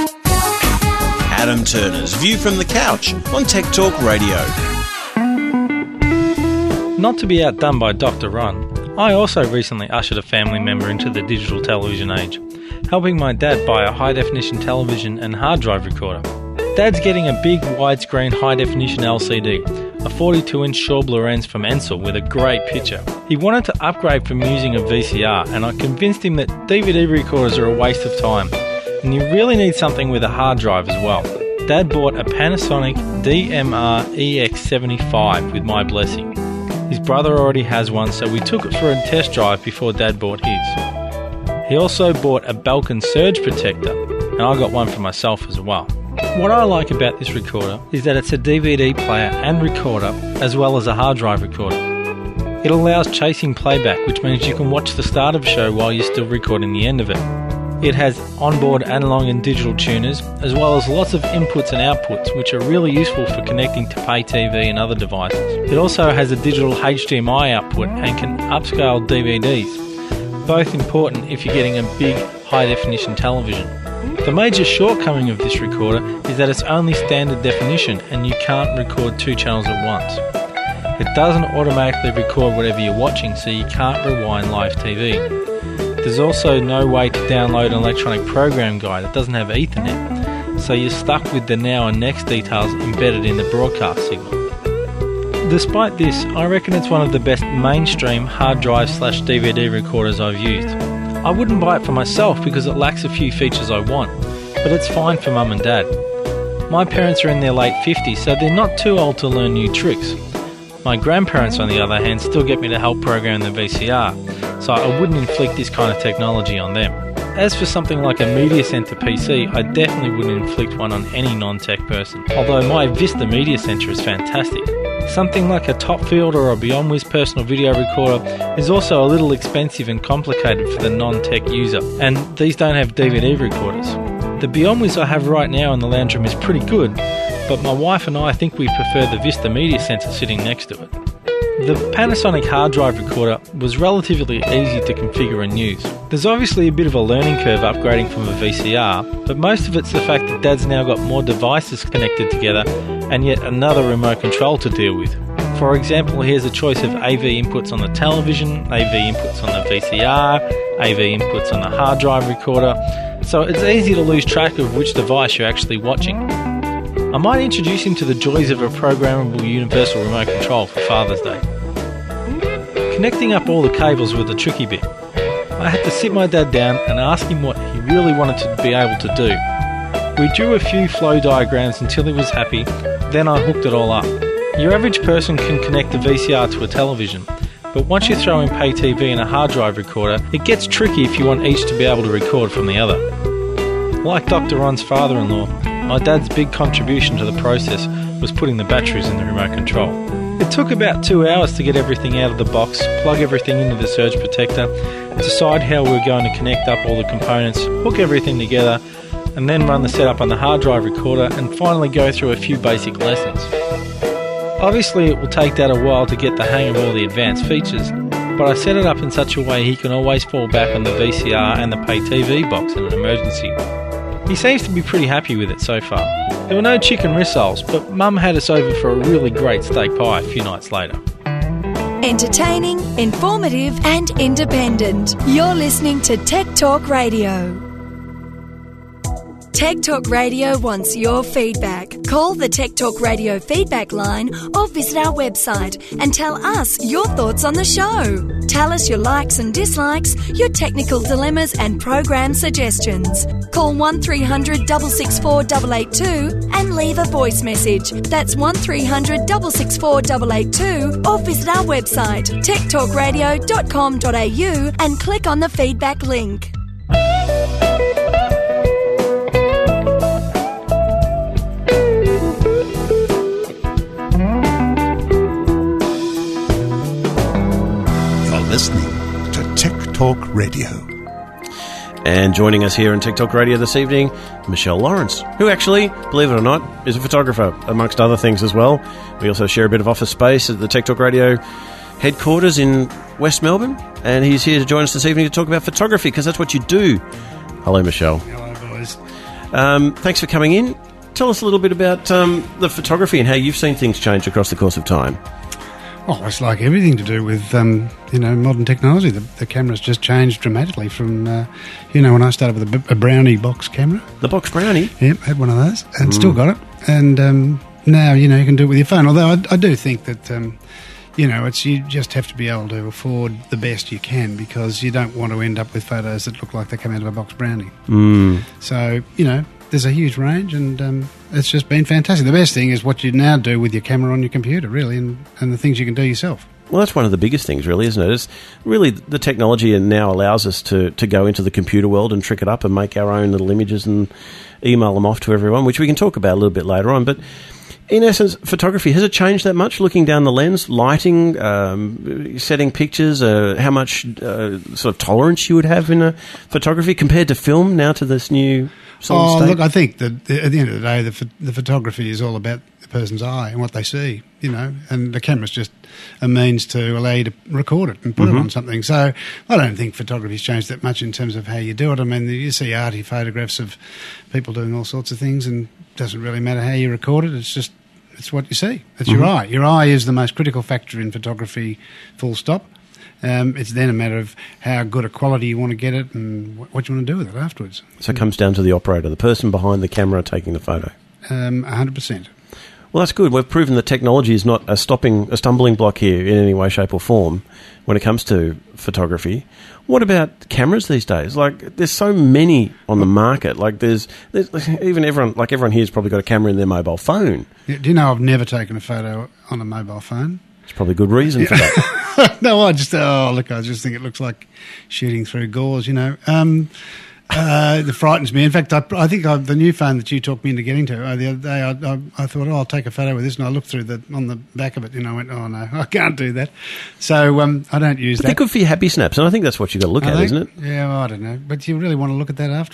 Adam Turner's View from the Couch on Tech Talk Radio. Not to be outdone by Doctor Ron, I also recently ushered a family member into the digital television age, helping my dad buy a high-definition television and hard drive recorder. Dad's getting a big widescreen high-definition L C D, a forty-two inch Schauble lens from Ansel with a great picture. He wanted to upgrade from using a V C R, and I convinced him that D V D recorders are a waste of time, and you really need something with a hard drive as well. Dad bought a Panasonic D M R E X seventy-five with my blessing. His brother already has one, so we took it for a test drive before Dad bought his. He also bought a Belkin surge protector, and I got one for myself as well. What I like about this recorder is that it's a D V D player and recorder, as well as a hard drive recorder. It allows chasing playback, which means you can watch the start of a show while you're still recording the end of it. It has onboard analog and digital tuners, as well as lots of inputs and outputs, which are really useful for connecting to pay T V and other devices. It also has a digital H D M I output and can upscale D V Ds, both important if you're getting a big high-definition television. The major shortcoming of this recorder is that it's only standard definition and you can't record two channels at once. It doesn't automatically record whatever you're watching, so you can't rewind live T V. There's also no way to download an electronic program guide. It doesn't have Ethernet, so you're stuck with the now and next details embedded in the broadcast signal. Despite this, I reckon it's one of the best mainstream hard drive slash D V D recorders I've used. I wouldn't buy it for myself because it lacks a few features I want, but it's fine for mum and dad. My parents are in their late fifties, so they're not too old to learn new tricks. My grandparents, on the other hand, still get me to help program the V C R, so I wouldn't inflict this kind of technology on them. As for something like a Media Center P C, I definitely wouldn't inflict one on any non-tech person, although my Vista Media Center is fantastic. Something like a Topfield or a BeyondWiz personal video recorder is also a little expensive and complicated for the non-tech user, and these don't have D V D recorders. The Beyond Whiz I have right now in the lounge room is pretty good, but my wife and I think we prefer the Vista Media Center sitting next to it. The Panasonic hard drive recorder was relatively easy to configure and use. There's obviously a bit of a learning curve upgrading from a V C R, but most of it's the fact that Dad's now got more devices connected together and yet another remote control to deal with. For example, here's a choice of A V inputs on the television, A V inputs on the V C R, A V inputs on the hard drive recorder, so it's easy to lose track of which device you're actually watching. I might introduce him to the joys of a programmable universal remote control for Father's Day. Connecting up all the cables was the tricky bit. I had to sit my dad down and ask him what he really wanted to be able to do. We drew a few flow diagrams until he was happy, then I hooked it all up. Your average person can connect a V C R to a television, but once you throw in pay T V and a hard drive recorder, it gets tricky if you want each to be able to record from the other. Like Doctor Ron's father-in-law, my dad's big contribution to the process was putting the batteries in the remote control. It took about two hours to get everything out of the box, plug everything into the surge protector, decide how we were going to connect up all the components, hook everything together, and then run the setup on the hard drive recorder and finally go through a few basic lessons. Obviously it will take Dad a while to get the hang of all the advanced features, but I set it up in such a way he can always fall back on the V C R and the pay T V box in an emergency. He seems to be pretty happy with it so far. There were no chicken rissoles, but Mum had us over for a really great steak pie a few nights later. Entertaining, informative and independent. You're listening to Tech Talk Radio. Tech Talk Radio wants your feedback. Call the Tech Talk Radio feedback line or visit our website and tell us your thoughts on the show. Tell us your likes and dislikes, your technical dilemmas and program suggestions. Call one three hundred six six four eight eight two and leave a voice message. That's one three hundred six six four eight eight two or visit our website tech talk radio dot com dot a u and click on the feedback link. Listening to Tech Talk Radio. And joining us here on Tech Talk Radio this evening, Michelle Lawrence, who actually, believe it or not, is a photographer, amongst other things as well. We also share a bit of office space at the Tech Talk Radio headquarters in West Melbourne, and he's here to join us this evening to talk about photography, because that's what you do. Hello, Michelle. Hello, boys. Um, thanks for coming in. Tell us a little bit about um, the photography and how you've seen things change across the course of time. Oh, it's like everything to do with, um, you know, modern technology. The, the camera's just changed dramatically from, uh, you know, when I started with a, a Brownie box camera. The box Brownie? Yep, had one of those and Mm. still got it. And um, now, you know, you can do it with your phone. Although I, I do think that, um, you know, it's you just have to be able to afford the best you can, because you don't want to end up with photos that look like they come out of a box Brownie. Mm. So, you know, there's a huge range, and um, it's just been fantastic. The best thing is what you now do with your camera on your computer, really, and, and the things you can do yourself. Well, that's one of the biggest things, really, isn't it? It's really the technology now allows us to, to go into the computer world and trick it up and make our own little images and email them off to everyone, which we can talk about a little bit later on. But in essence, photography, has it changed that much, looking down the lens, lighting, um, setting pictures, uh, how much uh, sort of tolerance you would have in a photography compared to film now to this new solid oh, state? Look, I think that at the end of the day, the, ph- the photography is all about the person's eye and what they see, you know, and the camera's just a means to allow you to record it and put Mm-hmm. it on something. So I don't think photography's changed that much in terms of how you do it. I mean, you see arty photographs of people doing all sorts of things, and it doesn't really matter how you record it. It's just, it's what you see. It's your Mhm. eye. Your eye is the most critical factor in photography, full stop. Um, it's then a matter of how good a quality you want to get it and wh- what you want to do with it afterwards. So it comes down to the operator, the person behind the camera taking the photo. Um, one hundred percent. Well, that's good. We've proven that technology is not a stopping, a stumbling block here in any way, shape or form when it comes to photography. What about cameras these days? Like, there's so many on the market. Like, there's, there's even everyone, like everyone here's probably got a camera in their mobile phone. Yeah, do you know I've never taken a photo on a mobile phone? There's probably good reason for that. No, I just, oh, look, I just think it looks like shooting through gauze, you know. Um, uh, it frightens me. In fact, I, I think I, the new phone that you talked me into getting to uh, the other day, I, I, I thought, oh, I'll take a photo with this, and I looked through the on the back of it, and I went, oh, no, I can't do that. So um, I don't use But that. they're good for your happy snaps, and I think that's what you've got to look Are at, they? isn't it? Yeah, well, I don't know. But you really want to look at that afterwards?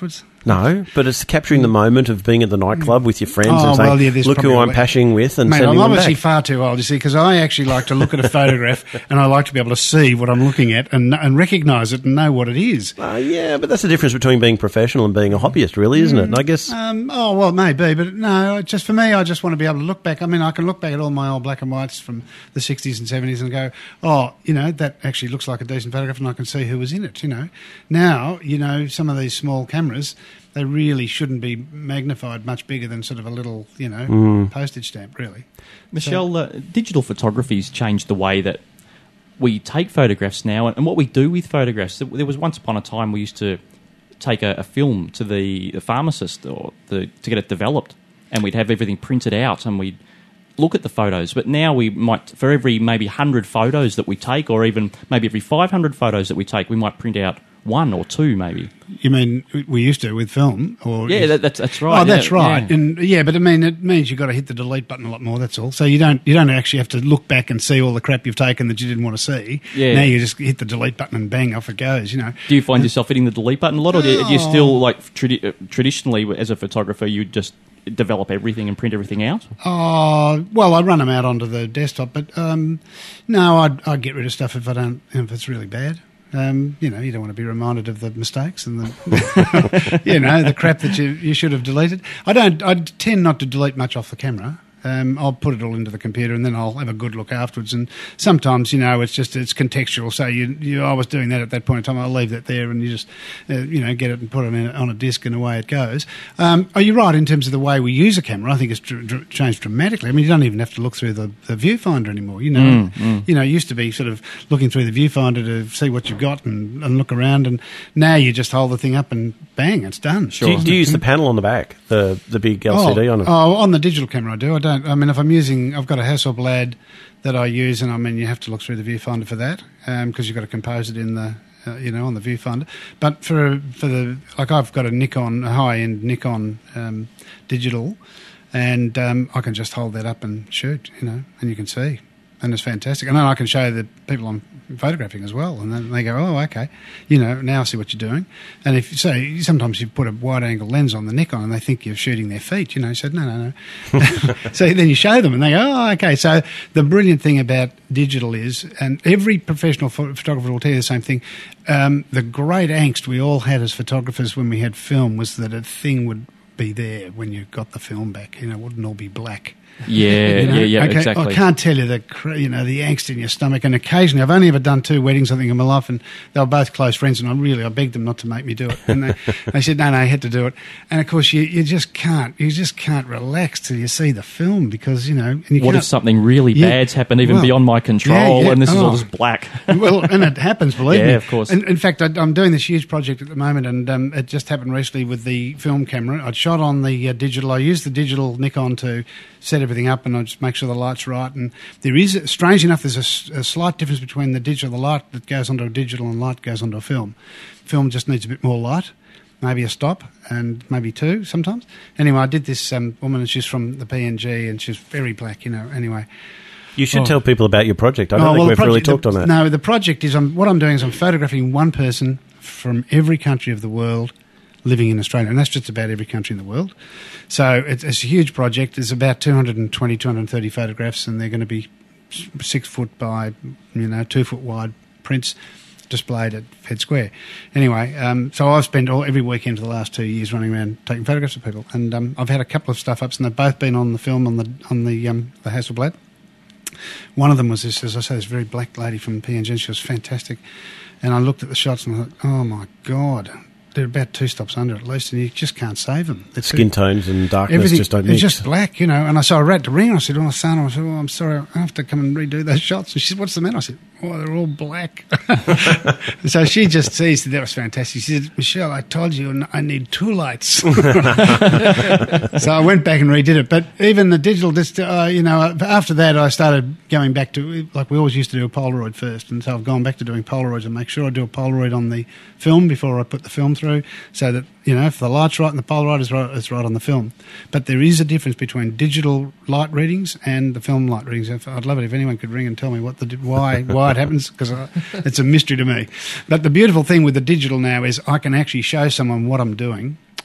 No, but it's capturing the moment of being at the nightclub with your friends Oh, and saying, well, yeah, there's look who probably I'm a- pashing with and Mate, sending I'm them obviously back. far too old, you see, because I actually like to look at a photograph and I like to be able to see what I'm looking at and and recognise it and know what it is. Uh, yeah, but that's the difference between being professional and being a hobbyist, really, isn't it? And I guess... Um, oh, well, maybe, but no, just for me, I just want to be able to look back. I mean, I can look back at all my old black and whites from the sixties and seventies and go, oh, you know, that actually looks like a decent photograph and I can see who was in it, you know. Now, you know, some of these small cameras, they really shouldn't be magnified much bigger than sort of a little, you know, Mm. postage stamp, really. Michelle, uh, digital photography's changed the way that we take photographs now and, and what we do with photographs. There was once upon a time we used to take a, a film to the, the pharmacist or the, to get it developed, and we'd have everything printed out and we'd look at the photos. But now we might, for every maybe one hundred photos that we take, or even maybe every five hundred photos that we take, we might print out one or two maybe. You mean we used to with film? Or Yeah, that, that's that's right. Oh, that's yeah, right. yeah. And yeah, but I mean, it means you've got to hit the delete button a lot more. That's all. So you don't you don't actually have to look back and see all the crap you've taken that you didn't want to see. Yeah. Now you just hit the delete button and bang, off it goes. You know. Do you find yourself hitting the delete button a lot, or do you, do you Oh. still, like, tradi- uh, traditionally, as a photographer, you just develop everything and print everything out? Oh, well, I run them out onto the desktop, but um, no, I'd, I'd get rid of stuff if I don't if it's really bad. Um, you know, you don't want to be reminded of the mistakes and the, you know, the crap that you you should have deleted. I don't. I tend not to delete much off the camera. Um, I'll put it all into the computer and then I'll have a good look afterwards. And sometimes, you know, it's just it's contextual. So you, you I was doing that at that point in time. I'll leave that there and you just, uh, you know, get it and put it in, on a disc and away it goes. Um, are you right in terms of the way we use a camera? I think it's dr- dr- changed dramatically. I mean, you don't even have to look through the, the viewfinder anymore. You know, Mm, mm. you know, it used to be sort of looking through the viewfinder to see what you've got and, and look around. And now you just hold the thing up and bang, it's done. Do you, do you use the panel on the back, the the big L C D oh, on it? Oh, on the digital camera I do. I don't. I mean, if I'm using, I've got a Hasselblad that I use, and I mean, you have to look through the viewfinder for that because um, you've got to compose it in the, uh, you know, on the viewfinder. But for for the like, I've got a Nikon, a high-end Nikon um, digital, and um, I can just hold that up and shoot, you know, and you can see, and it's fantastic. And then I can show the people I'm photographing as well, and then they go, oh, okay, you know, now I see what you're doing. And if so, sometimes you put a wide-angle lens on the Nikon and they think you're shooting their feet, you know, you said, no, no, no. So then you show them and they go, oh, okay. So the brilliant thing about digital is, and every professional pho- photographer will tell you the same thing, um, the great angst we all had as photographers when we had film was that a thing would be there when you got the film back, you know, it wouldn't all be black. Yeah, You know? yeah, yeah, Okay, exactly. I can't tell you the cr- you know the angst in your stomach, and occasionally I've only ever done two weddings I think in my life, and they were both close friends, and I really I begged them not to make me do it, and they, they said no, no, I had to do it, and of course you, you just can't you just can't relax till you see the film because you know. And you What can't, if something really Yeah, bad's happened, even well, beyond my control, yeah, yeah, and this is all oh. just black? Well, and it happens, believe Yeah, me. of course. In, in fact, I, I'm doing this huge project at the moment, and um, it just happened recently with the film camera. I'd shot on the uh, digital. I used the digital Nikon to set everything up, and I just make sure the light's right. And there is, strange enough, there's a, s- a slight difference between the digital, the light that goes onto a digital, and light goes onto a film. Film just needs a bit more light. Maybe a stop and maybe two sometimes. Anyway, I did this um, woman, and she's from the P N G, and she's very black, you know. Anyway, You should Oh. tell people about your project. I don't Oh, think well, the we've really project- talked on the- that. No, the project is I'm, what I'm doing is I'm photographing one person from every country of the world living in Australia, and that's just about every country in the world. So it's, it's a huge project. There's about two hundred twenty, two hundred thirty photographs, and they're going to be s- six foot by, you know, two foot wide prints displayed at Fed Square. Anyway, um, so I've spent all, every weekend for the last two years running around taking photographs of people, and um, I've had a couple of stuff ups, and they've both been on the film on the on the um, the Hasselblad. One of them was this, as I say, this very black lady from P N G. She was fantastic, and I looked at the shots and I thought, oh my god. They're about two stops under at least, and you just can't save them. They're Skin too- tones and darkness Everything, just don't it's mix. just black, you know. And I saw I ran to ring. I said, "Oh, son," I said, "Oh, I'm sorry, I have to come and redo those shots." And she said, "What's the matter?" I said, "Oh, they're all black." So she just sees that that was fantastic. She said, "Michelle, I told you I need two lights." So I went back and redid it. But even the digital, just uh, you know, after that, I started going back to like we always used to do a Polaroid first, and so I've gone back to doing Polaroids and make sure I do a Polaroid on the film before I put the film through, so that you know if the light's right and the Polaroid is right, it's right on the film. But there is a difference between digital light readings and the film light readings. If, I'd love it if anyone could ring and tell me what the di- why why it happens, because it's a mystery to me. But the beautiful thing with the digital now is I can actually show someone what I'm doing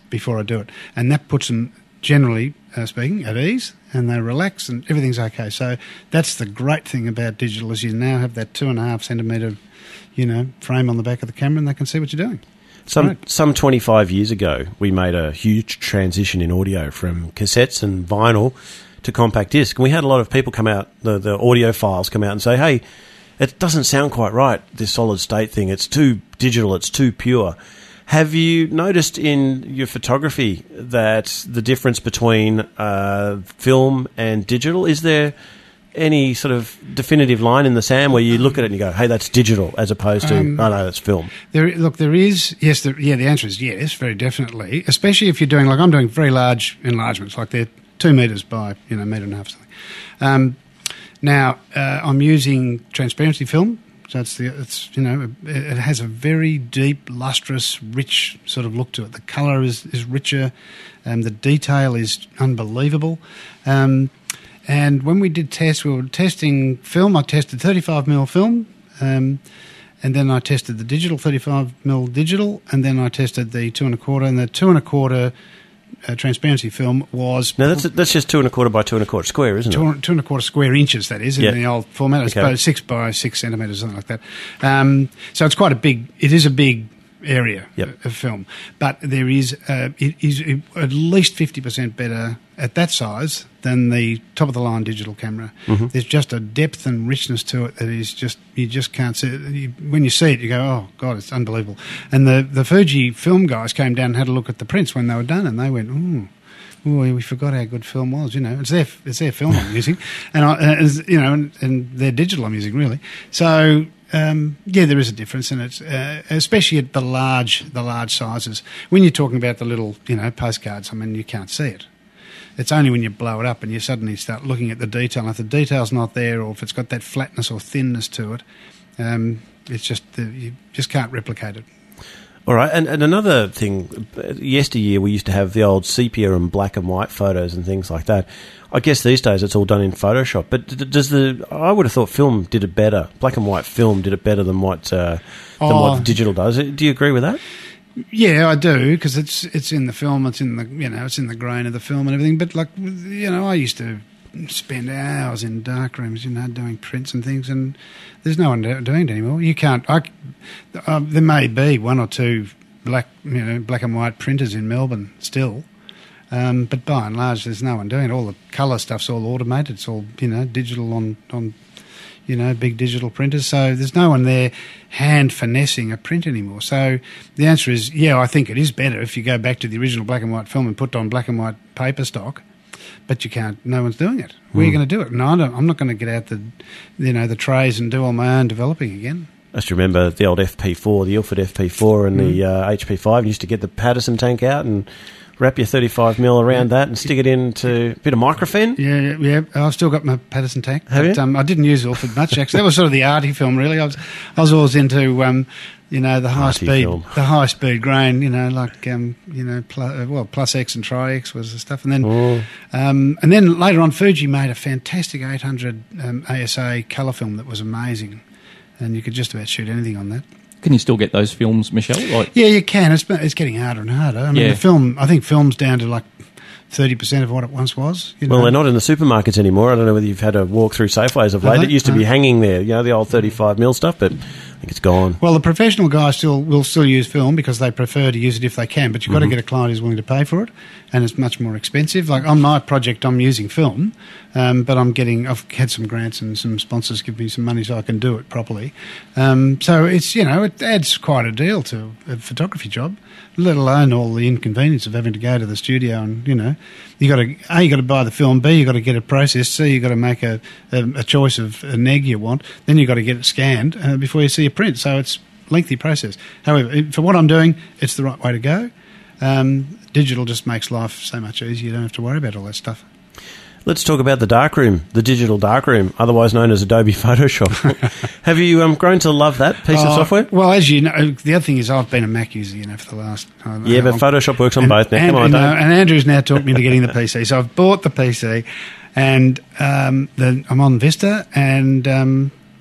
before I do it, and that puts them, generally uh, speaking, at ease, and they relax, and everything's okay. So that's the great thing about digital, is you now have that two and a half centimetre, you know, frame on the back of the camera, and they can see what you're doing. Some Right. some twenty-five years ago, we made a huge transition in audio from cassettes and vinyl to compact disc. And we had a lot of people come out, the, the audio files come out and say, hey, it doesn't sound quite right, this solid state thing. It's too digital, it's too pure. Have you noticed in your photography that the difference between uh, film and digital, is there any sort of definitive line in the sand where you look at it and you go, hey, that's digital, as opposed to, Um, oh, no, that's film? There, look, there is, yes, there, yeah, the answer is yes, very definitely, especially if you're doing, like I'm doing very large enlargements, like they're two metres by, you know, metre and a half or something. Um, now, uh, I'm using transparency film, so it's, the, it's you know, it, it has a very deep, lustrous, rich sort of look to it. The colour is, is richer, um, the detail is unbelievable. Um, and when we did tests, we were testing film. I tested thirty-five millimeter film, um, and then I tested the digital, thirty-five millimeter digital, and then I tested the two and a quarter, and the two and a quarter uh, transparency film was... No, that's that's just two and a quarter by two and a quarter square, isn't two, it? Two and a quarter square inches, that is, in Yeah. the old format. It's Okay. about six by six centimetres, something like that. Um, so it's quite a big... It is a big area Yep. of film, but there is uh, it is at least fifty percent better at that size than the top of the line digital camera. Mhm. There's just a depth and richness to it that is just, you just can't see it. You, when you see it, you go, oh god, it's unbelievable. And the the Fuji film guys came down and had a look at the prints when they were done, and they went, ooh. Oh, we forgot how good film was. You know, it's their it's their film I'm using, and I, uh, it's, you know, and, and their digital I'm using really. So um, yeah, there is a difference, and it's uh, especially at the large the large sizes. When you're talking about the little, you know, postcards, I mean, you can't see it. It's only when you blow it up and you suddenly start looking at the detail. And if the detail's not there, or if it's got that flatness or thinness to it, um, it's just uh, you just can't replicate it. All right, and, and another thing, yesteryear we used to have the old sepia and black and white photos and things like that. I guess these days it's all done in Photoshop. But d- does the? I would have thought film did it better. Black and white film did it better than what uh, than Oh. what digital does. Do you agree with that? Yeah, I do, because it's it's in the film, it's in the you know it's in the grain of the film and everything. But like you know, I used to spend hours in dark rooms, you know, doing prints and things, and there's no one do- doing it anymore. You can't. I, uh, there may be one or two black you know black and white printers in Melbourne still, um, but by and large, there's no one doing it. All the colour stuff's all automated. It's all you know digital on on. you know, big digital printers. So there's no one there hand finessing a print anymore. So the answer is, yeah, I think it is better if you go back to the original black and white film and put on black and white paper stock, but you can't, no one's doing it. Where are you Mm. going to do it? No, I don't, I'm not going to get out the, you know, the trays and do all my own developing again. I just remember the old F P four, the Ilford F P four and the uh, H P five. You used to get the Patterson tank out and wrap your thirty-five mil around that and stick it into a bit of microfilm. Yeah, yeah, yeah. I've still got my Patterson tank. Have but, you? Um, I didn't use Ilford much, actually. That was sort of the arty film, really. I was, I was always into, um, you know, the high Arty speed, film. the high speed grain. You know, like, um, you know, plus, well, Plus X and Tri X was the stuff, and then, Oh. um, and then later on, Fuji made a fantastic eight hundred um, A S A colour film that was amazing, and you could just about shoot anything on that. Can you still get those films, Michelle? Like, Yeah, you can. It's it's getting harder and harder. I mean, Yeah. the film. I think film's down to like thirty percent of what it once was. You Well, know? they're not in the supermarkets anymore. I don't know whether you've had a walk through Safeways of Have late. they? It used to be Oh. hanging there, you know, the old thirty-five mil stuff, but I think it's gone. Well, the professional guys still will still use film because they prefer to use it if they can, but you've got Mhm. to get a client who's willing to pay for it, and it's much more expensive. Like on my project, I'm using film, um, but I'm getting I've had some grants and some sponsors give me some money so I can do it properly. Um, so it's you know it adds quite a deal to a photography job, let alone all the inconvenience of having to go to the studio and you know you got to a you got to buy the film, b you got to get it processed, c you got to make a, a, a choice of a neg you want, then you got to get it scanned uh, before you see a print. So it's a lengthy process. However, it- for what I'm doing, it's the right way to go. Um, digital just makes life so much easier. You don't have to worry about all that stuff. Let's talk about the darkroom, the digital darkroom, otherwise known as Adobe Photoshop. Have you um, grown to love that piece of Uh, software? Well, as you know, the other thing is I've been a Mac user, you know, for the last... I don't know Yeah, how but long. Photoshop works on And- both now. And, Come on, and, uh, don't. and Andrew's now talked me into getting the P C. So I've bought the P C and um, the, I'm on Vista and um,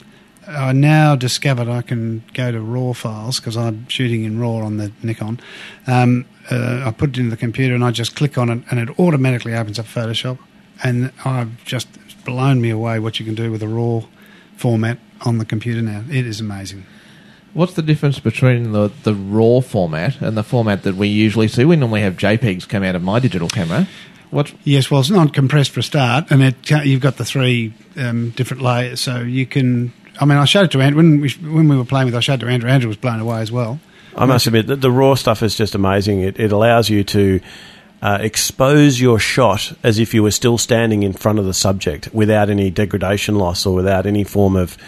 I now discovered I can go to RAW files because I'm shooting in RAW on the Nikon. Um, uh, I put it into the computer and I just click on it and it automatically opens up Photoshop. And I've just it's blown me away what you can do with a RAW format on the computer now. It is amazing. What's the difference between the, the RAW format and the format that we usually see? We normally have JPEGs come out of my digital camera. What? Yes, well, it's not compressed for a start, and it, you've got the three um, different layers, so you can... I mean, I showed it to Andrew, when we, when we were playing with it, I showed it to Andrew. Andrew was blown away as well. I must admit, the, the RAW stuff is just amazing. It, it allows you to uh, expose your shot as if you were still standing in front of the subject without any degradation loss or without any form of...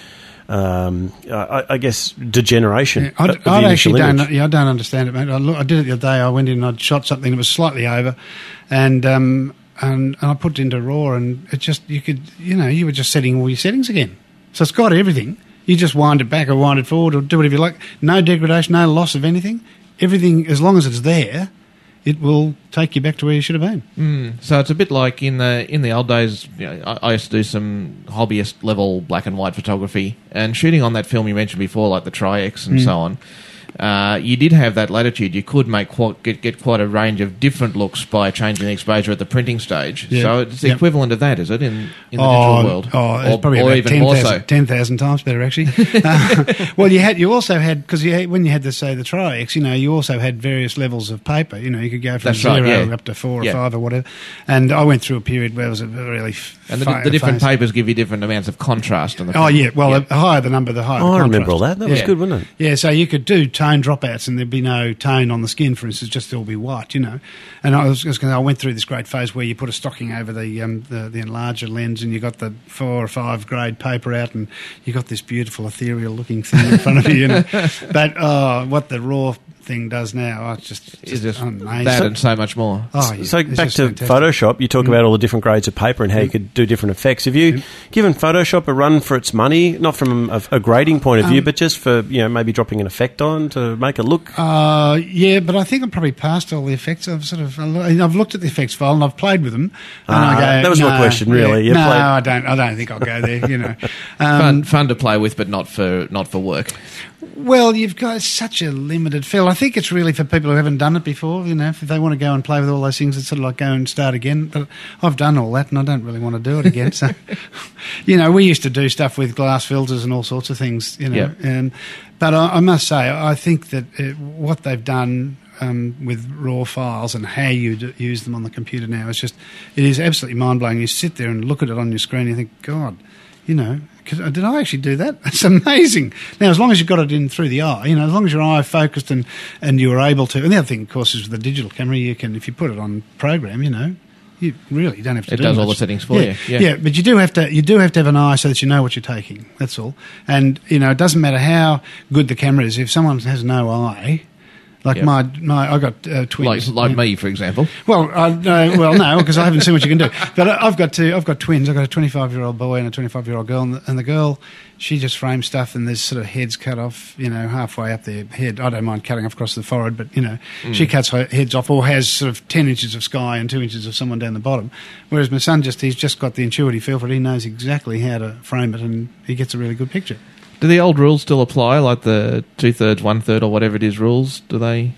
Um, I, I guess degeneration. Yeah, I, I actually don't. Yeah, I don't understand it, mate. I, look, I did it the other day. I went in and I'd shot something that was slightly over, and um, and, and I put it into RAW, and it just you could you know you were just setting all your settings again. So it's got everything. You just wind it back or wind it forward or do whatever you like. No degradation, no loss of anything. Everything, as long as it's there, it will take you back to where you should have been. Mm. So it's a bit like in the in the old days. You know, I, I used to do some hobbyist level black and white photography, and shooting on that film you mentioned before, like the Tri-X and Mm. so on. Uh, you did have that latitude. You could make quite, get get quite a range of different looks by changing the exposure at the printing stage. Yeah. So it's the Yep. equivalent of that, is it, in, in the oh, digital world? Oh, it's or, probably or about even ten more so. thousand ten thousand times better, actually. uh, well, you had you also had because you had, when you had the say the Tri-X, you know, you also had various levels of paper. You know, you could go from That's zero right, yeah. up to four or Yeah. five or whatever. And I went through a period where it was a really f- And the, fa- the different phase. papers give you different amounts of contrast. On the Oh film. yeah, well, the higher the number, the higher. Oh, the I remember contrast. all that. That was Yeah. good, wasn't it? Yeah, so you could do tone dropouts, and there'd be no tone on the skin, for instance, just all be white, you know. And I was just going. I went through this great phase where you put a stocking over the um, the, the enlarger lens, and you got the four or five grade paper out, and you got this beautiful ethereal looking thing in front of you. You know? But oh, what the RAW thing does now, oh, it's just, It's just, just amazing. that and so much more. Oh, yeah, So it's back just to fantastic. Photoshop, you talk Mm. about all the different grades of paper and how you could do different effects. Have you given Photoshop a run for its money, not from a, a grading point of view, Um, but just for, you know, maybe dropping an effect on to make it look? Uh, yeah, but I think I'm probably past all the effects. I've sort of I've looked at the effects file and I've played with them. And Ah, I go, that was my no, question, really. yeah, You no, played- I don't. I don't think I'll go there. You know, um, fun, fun to play with, but not for not for work. well, you've got such a limited feel. I think it's really for people who haven't done it before. You know, if they want to go and play with all those things, it's sort of like go and start again. But I've done all that, and I don't really want to do it again. So, you know, we used to do stuff with glass filters and all sorts of things. You know, Yep. um, but I, I must say, I think that uh, what they've done. Um, with RAW files and how you d- use them on the computer now, it's just, it is absolutely mind-blowing. You sit there and look at it on your screen and you think, God, you know, 'cause, uh, did I actually do that? It's amazing. Now, as long as you've got it in through the eye, you know, as long as your eye focused and, and you were able to, and the other thing, of course, is with the digital camera, you can, if you put it on program, you know, you really don't have to It do does all much. the settings for yeah. you, yeah. Yeah, but you do have to you do have to have an eye so that you know what you're taking. That's all. And, you know, it doesn't matter how good the camera is, if someone has no eye, like Yep. my, my, I got uh, twins. Like like Yeah. me, for example. Well, I, no, well, no, because I haven't seen what you can do. But I- I've got two. I've got twins. I've got a twenty-five-year-old boy and a twenty-five-year-old girl. And the, and the girl, she just frames stuff, and there's sort of heads cut off, you know, halfway up their head. I don't mind cutting off across the forehead, but you know, Mm. she cuts her heads off, or has sort of ten inches of sky and two inches of someone down the bottom. Whereas my son just, he's just got the intuitive feel for it. He knows exactly how to frame it, and he gets a really good picture. Do the old rules still apply, like the two-thirds, one-third, or whatever it is rules? Do they...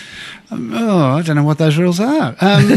Um, oh, I don't know what those rules are. Um,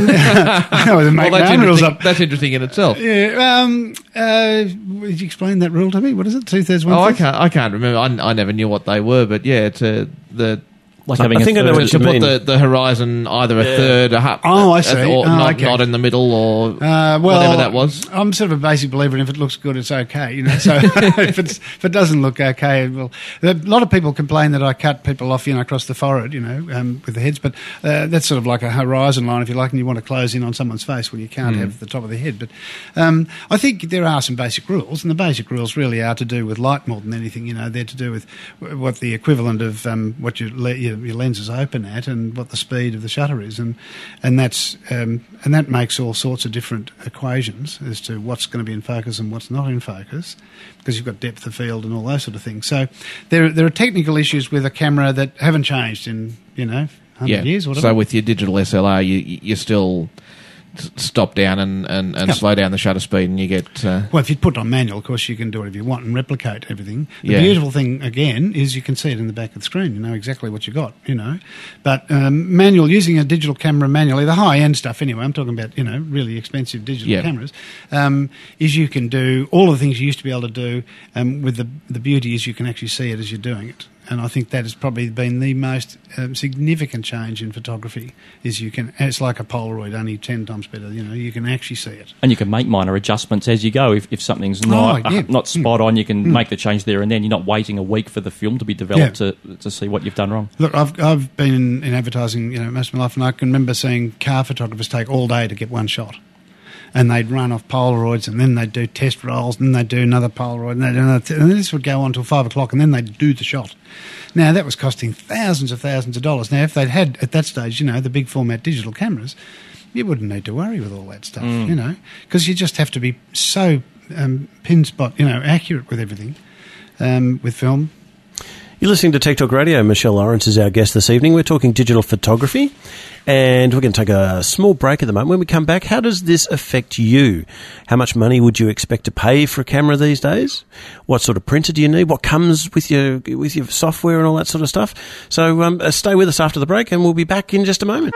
I know they make well, that's, their own rules interesting. up. That's interesting in itself. Yeah, um, uh, would you explain that rule to me? What is it? Two thirds, one Oh, I third? can't. I can't remember. I, I never knew what they were, but yeah, it's a, the Like I having a think I know third- what to you put mean. the, the horizon either a Yeah. third, a half, Oh, I a- see. or Oh, not, okay. not in the middle, or Uh, well, whatever that was. I'm sort of a basic believer in if it looks good, it's okay. You know, so if, it's, if it doesn't look okay, well, a lot of people complain that I cut people off, you know, across the forehead, you know, um, with the heads. But uh, that's sort of like a horizon line, if you like, and you want to close in on someone's face. Well, you can't Mm. have the top of the head. But um, I think there are some basic rules, and the basic rules really are to do with light more than anything. You know, they're to do with what the equivalent of um, what your, le- your your lens is open at, and what the speed of the shutter is, and and that's um, and that makes all sorts of different equations as to what's going to be in focus and what's not in focus, because you've got depth of field and all those sort of things. So there there are technical issues with a camera that haven't changed in, you know, one hundred Yeah. years or whatever. So with your digital S L R, you you're still s- stop down and, and, and Yep. slow down the shutter speed, and you get. Uh, Well, if you put it on manual, of course, you can do whatever you want and replicate everything. The Yeah. beautiful thing, again, is you can see it in the back of the screen. You know exactly what you got, you know. But um, manual, using a digital camera manually, the high-end stuff anyway, I'm talking about, you know, really expensive digital Yeah. cameras, um, is you can do all the things you used to be able to do um, with the, the beauty is you can actually see it as you're doing it. And I think that has probably been the most um, significant change in photography. Is you can, it's like a Polaroid, only ten times better. You know, you can actually see it. And you can make minor adjustments as you go. If, if something's not Oh, yeah. uh, not spot on, you can Mm. make the change there and then. You're not waiting a week for the film to be developed Yeah. to, to see what you've done wrong. Look, I've I've been in, in advertising, you know, most of my life, and I can remember seeing car photographers take all day to get one shot, and they'd run off Polaroids, and then they'd do test rolls, and then they'd do another Polaroid, and, they'd do another t- and this would go on till five o'clock, and then they'd do the shot. Now that was costing thousands of thousands of dollars. Now, if they'd had at that stage, you know, the big format digital cameras, you wouldn't need to worry with all that stuff, Mm. you know, because you just have to be so um, pin spot, you know, accurate with everything um, with film. You're listening to Tech Talk Radio. Michelle Lawrence is our guest this evening. We're talking digital photography, and we're going to take a small break at the moment. When we come back, how does this affect you? How much money would you expect to pay for a camera these days? What sort of printer do you need? What comes with your with your software and all that sort of stuff? So um, uh, stay with us after the break, and we'll be back in just a moment.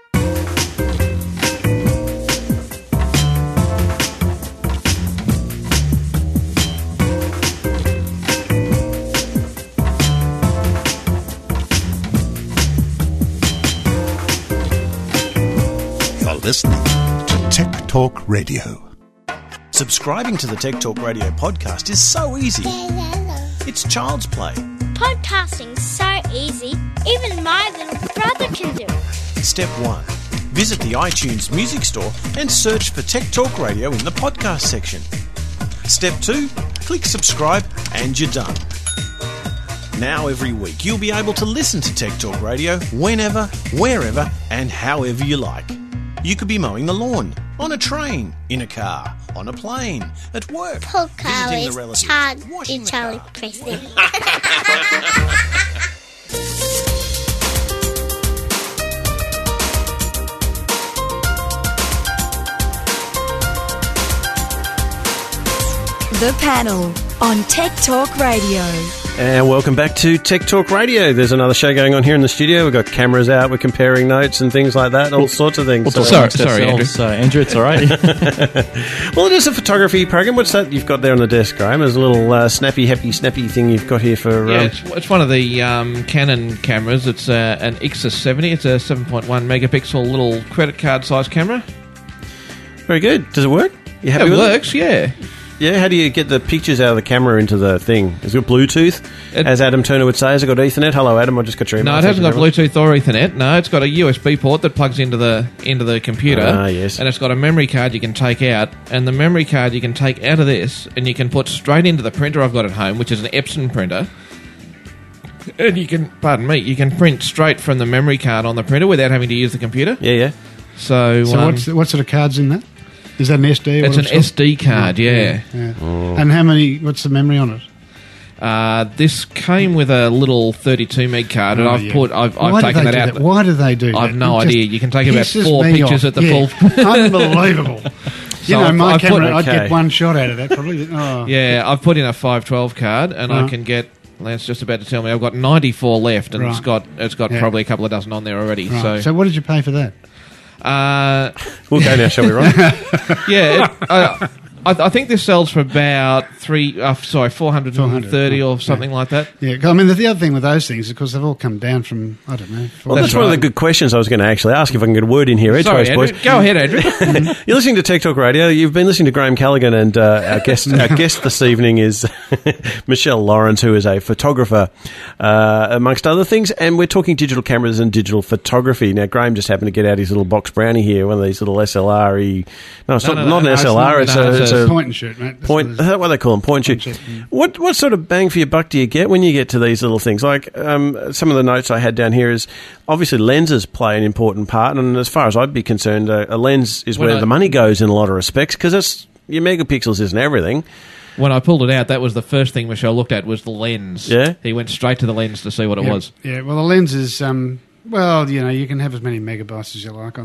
You're listening to Tech Talk Radio. Subscribing to the Tech Talk Radio podcast is so easy. It's child's play. Podcasting's so easy, even my little brother can do it. Step one. Visit the iTunes Music Store and search for Tech Talk Radio in the podcast section. Step two. Click subscribe and you're done. Now every week you'll be able to listen to Tech Talk Radio whenever, wherever and however you like. You could be mowing the lawn, on a train, in a car, on a plane, at work, Paul visiting the is relatives, Char- washing in the Charlie car. Preston. The Panel on Tech Talk Radio. And welcome back to Tech Talk Radio. There's another show going on here in the studio. We've got cameras out, we're comparing notes and things like that, all sorts of things. We'll talk So- amongst ourselves. Uh, Andrew, it's all right. Well, it is a photography program. What's that you've got there on the desk, Graham? There's a little uh, snappy, happy, snappy thing you've got here for... Yeah, Um, it's, it's one of the um, Canon cameras. It's uh, an Ixus seventy. It's a seven point one megapixel little credit card size camera. very good. Does it work? You happy It with works, yeah. Yeah, how do you get the pictures out of the camera into the thing? Has it got Bluetooth? As Adam Turner would say, has it got Ethernet? Hello, Adam, I just got your email. No, it hasn't got Bluetooth or Ethernet. No, it's got a U S B port that plugs into the into the computer. Ah, yes. And it's got a memory card you can take out. And the memory card you can take out of this and you can put straight into the printer I've got at home, which is an Epson printer. And you can, pardon me, you can print straight from the memory card on the printer without having to use the computer. Yeah, yeah. So, So um, what's, what sort of cards in that? Is that an S D? or It's what an S D card, yeah. yeah. And how many? What's the memory on it? Uh, this came with a little thirty-two meg card, and Oh, I've yeah. put, I've, Why I've do taken they that do out. that? Why do they do that? I've no It just idea. You can take about pisses four me pictures off. at the Yeah. full. Unbelievable. You So know, I've- my I've put- camera, I'd okay. get one shot out of that probably. Oh. Yeah, I've put in a five twelve card, and I Right. can get. Lance just about to tell me I've got ninety-four left, and it's Right. got it's got Yeah. probably a couple of dozen on there already. Right. So, So what did you pay for that? uh, We'll go now, shall we, Ron? yeah, it, uh, I, I think this sells for about three. Uh, sorry, four hundred and thirty or something like that. Yeah, I mean, the, the other thing with those things, of course, they've all come down from, I don't know. Well, that's, one of the good questions I was going to actually ask, if I can get a word in here. Sorry, Edgeways, Andrew. boys. Go ahead, Andrew. You're listening to Tech Talk Radio. You've been listening to Graham Callaghan, and uh, our guest our guest this evening is Michelle Lawrence, who is a photographer, uh, amongst other things, and we're talking digital cameras and digital photography. Now, Graham just happened to get out his little box brownie here, one of these little S L R-y... No, it's No, not, no, no, not an no, it's S L R, not- it's, no, a, it's it's a a... Point and shoot, mate. That's Point, what is it is. that what they call them? Point and shoot. What what sort of bang for your buck do you get when you get to these little things? Like um, some of the notes I had down here is obviously lenses play an important part, and as far as I'd be concerned, a, a lens is When where I- the money goes in a lot of respects, because it's your megapixels isn't everything. When I pulled it out, that was the first thing Michelle looked at was the lens. Yeah? He went straight to the lens to see what it yeah, was. Yeah, well, the lens is, um, well, you know, you can have as many megabytes as you like on the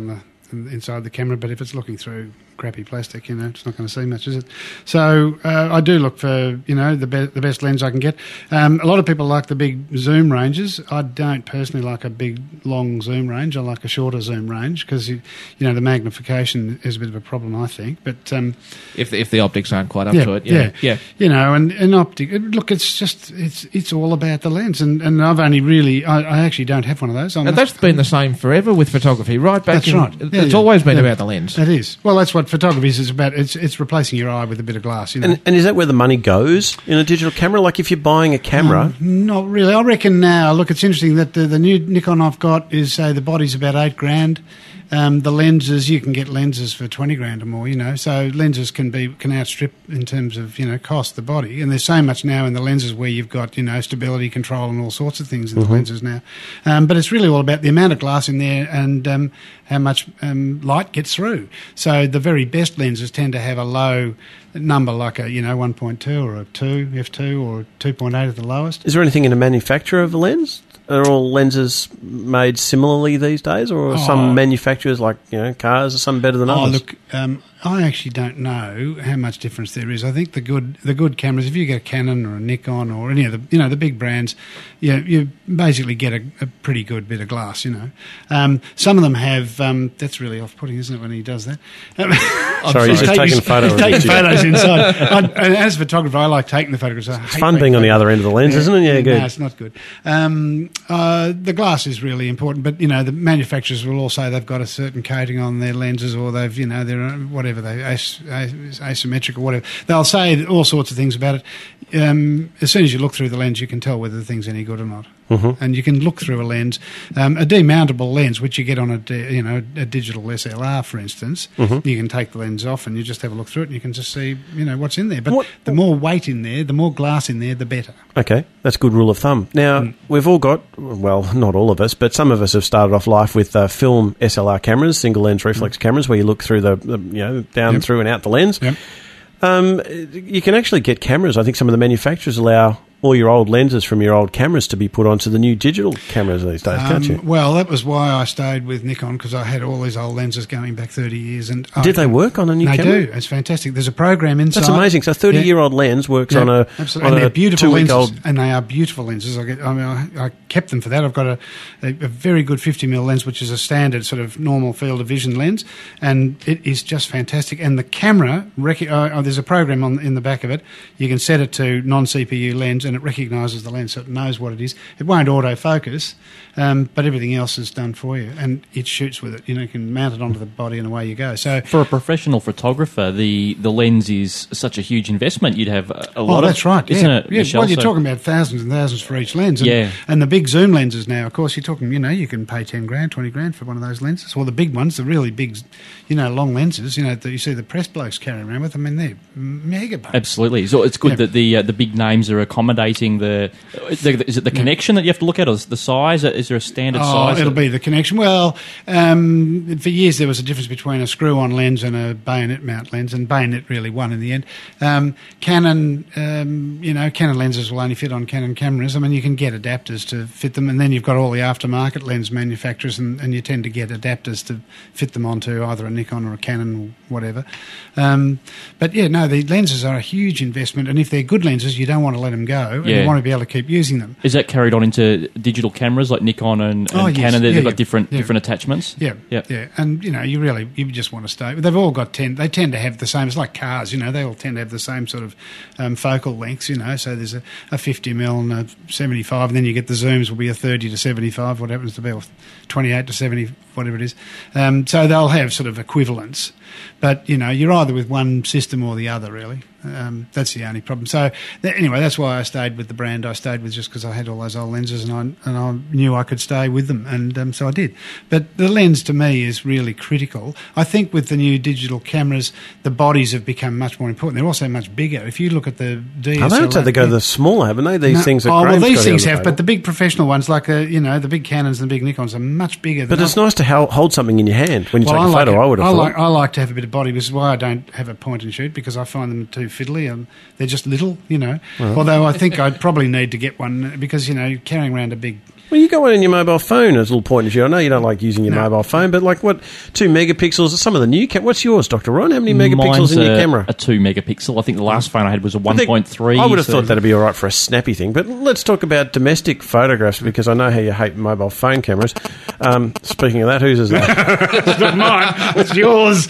inside the camera, but if it's looking through crappy plastic, you know, it's not going to see much, is it? So uh, I do look for, you know, the, be- the best lens I can get. Um, a lot of people like the big zoom ranges. I don't personally like a big, long zoom range. I like a shorter zoom range because, you, you know, the magnification is a bit of a problem, I think. But um, if the, if the optics aren't quite up yeah, to it, yeah, yeah, yeah. You know, and, and optic. Look, it's just it's it's all about the lens, and, and I've only really I, I actually don't have one of those. I'm and that's been the same forever with photography, right back. That's in, right. It's Yeah, yeah. always been Yeah. about the lens. It is. Well, that's what photography is about. It's it's replacing your eye with a bit of glass. You know. And, and is that where the money goes in a digital camera? Like if you're buying a camera, Um, not really. I reckon now. Look, it's interesting that the, the new Nikon I've got is say the body's about eight grand. Um, the lenses, you can get lenses for twenty grand or more, you know. So lenses can be can outstrip in terms of, you know, cost the body. And there's so much now in the lenses where you've got, you know, stability control and all sorts of things in Mhm. the lenses now. Um, but it's really all about the amount of glass in there and um, how much um, light gets through. So the very best lenses tend to have a low number, like a, you know, one point two or a two, f two, or two point eight at the lowest. is there anything in the manufacture of the lens? Are all lenses made similarly these days, or are Oh. some manufacturers, like, you know, cars, are some better than Oh, others? look, um, I actually don't know how much difference there is. I think the good the good cameras, if you get a Canon or a Nikon or any of the, you know, the big brands, you, you basically get a, a pretty good bit of glass, you know. Um, some of them have, um, that's really off-putting, isn't it, when he does that? Um, Sorry, he's just taking a photo He's of it, taking yeah. photos inside. I, and as a photographer, I like taking the photographs. I It's hate fun being on the other end of the lens, isn't it? Yeah, good. No, it's not good. Um, uh, the glass is really important, but, you know, the manufacturers will all say they've got a certain coating on their lenses, or they've, you know, they're whatever they as, as, asymmetric or whatever. They'll say all sorts of things about it. Um, as soon as you look through the lens, you can tell whether the thing's any good or not. Mhm. And you can look through a lens, um, a demountable lens, which you get on a di- you know a digital S L R, for instance. Mhm. You can take the lens off and you just have a look through it, and you can just see, you know, what's in there. But the more weight in there, the more glass in there, the better. Okay, that's a good rule of thumb. Now, Mm. we've all got, well, not all of us, but some of us have started off life with uh, film S L R cameras, single lens reflex cameras, where you look through the, the you know, down Yep. through and out the lens. Yep. Um, you can actually get cameras. I think some of the manufacturers allow all your old lenses from your old cameras to be put onto the new digital cameras these days, can't you? Um, well, that was why I stayed with Nikon, because I had all these old lenses going back thirty years. And I- Did they work on a new they camera? do. It's fantastic. There's a program inside. That's amazing. So a thirty-year-old lens works on a, absolutely. on and they're a beautiful lenses, two-week-old... and they are beautiful lenses. I, get, I mean, I, I kept them for that. I've got a, a, a very good fifty mil lens, which is a standard sort of normal field of vision lens, and it is just fantastic. And the camera, rec- uh, oh, there's a program on in the back of it. You can set it to non-C P U lens, and it recognises the lens, so it knows what it is. It won't autofocus, um, but everything else is done for you, and it shoots with it. You know, you can mount it onto the body, and away you go. So For a professional photographer, the, the lens is such a huge investment. You'd have a, a lot oh, of... that's right. Isn't yeah. it, Yeah. Michelle? Well, you're So- talking about thousands and thousands for each lens. And, Yeah. and the big zoom lenses now, of course, you're talking, you know, you can pay ten grand, twenty grand for one of those lenses. Or the big ones, the really big, you know, long lenses, you know, that you see the press blokes carrying around with. I mean, they're mega bucks. Absolutely. So it's good Yeah. that the uh, the big names are accommodating the... Is it the connection that you have to look at, or is the size? Is there a standard Oh, size? it'll that- be the connection. Well, um, for years there was a difference between a screw-on lens and a bayonet mount lens, and bayonet really won in the end. Um, Canon, um, you know, Canon lenses will only fit on Canon cameras. I mean, you can get adapters to fit them, and then you've got all the aftermarket lens manufacturers, and, and you tend to get adapters to fit them onto either a Nikon or a Canon or whatever. Um, but yeah, no, the lenses are a huge investment, and if they're good lenses, you don't want to let them go, and Yeah. you want to be able to keep using them. Is that carried on into digital cameras like Nikon and, and Oh, yes. Canon? They've Yeah, got yeah. different Yeah. different attachments? Yeah, Yeah. yeah, and you know, you really you just want to stay. They've all got tend they tend to have the same. It's like cars, you know, they all tend to have the same sort of um, focal lengths, you know. So there's a, a fifty mil and a seventy-five, and then you get the zooms will be a thirty to seventy-five, what happens to be, or twenty-eight to seventy, whatever it is. Um, so they'll have sort of equivalents, but you know, you're either with one system or the other, really. Um, that's the only problem. So th- anyway, that's why I stayed with the brand I stayed with, just because I had all those old lenses and I and I knew I could stay with them, and um, so I did. But the lens to me is really critical. I think with the new digital cameras, the bodies have become much more important. They're also much bigger. If you look at the D S L R, I don't think they go to the smaller, haven't they? These No. things that oh, well, Graham's these got things here on have, the but the big professional ones, like the you know the big Canons and the big Nikons, are much bigger. But than it's nice to hel- hold something in your hand when you well, take a I like photo, it. I would have I thought. like, I like to have a bit of body, which is why I don't have a point and shoot, because I find them too fiddly. Um, they're just little, you know. Well. Although I think I'd probably need to get one, because, you know, carrying around a big Well, you got one in your mobile phone as a little point of view. I know you don't like using your no. mobile phone, but like what, two megapixels, some of the new cam- What's yours, Doctor Ron? How many megapixels Mine's in your a, camera? a two megapixel. I think the last phone I had was a one point three. I would have so thought that'd be all right for a snappy thing, but let's talk about domestic photographs because I know how you hate mobile phone cameras. Um, speaking of that, whose is that? It's not mine. It's yours.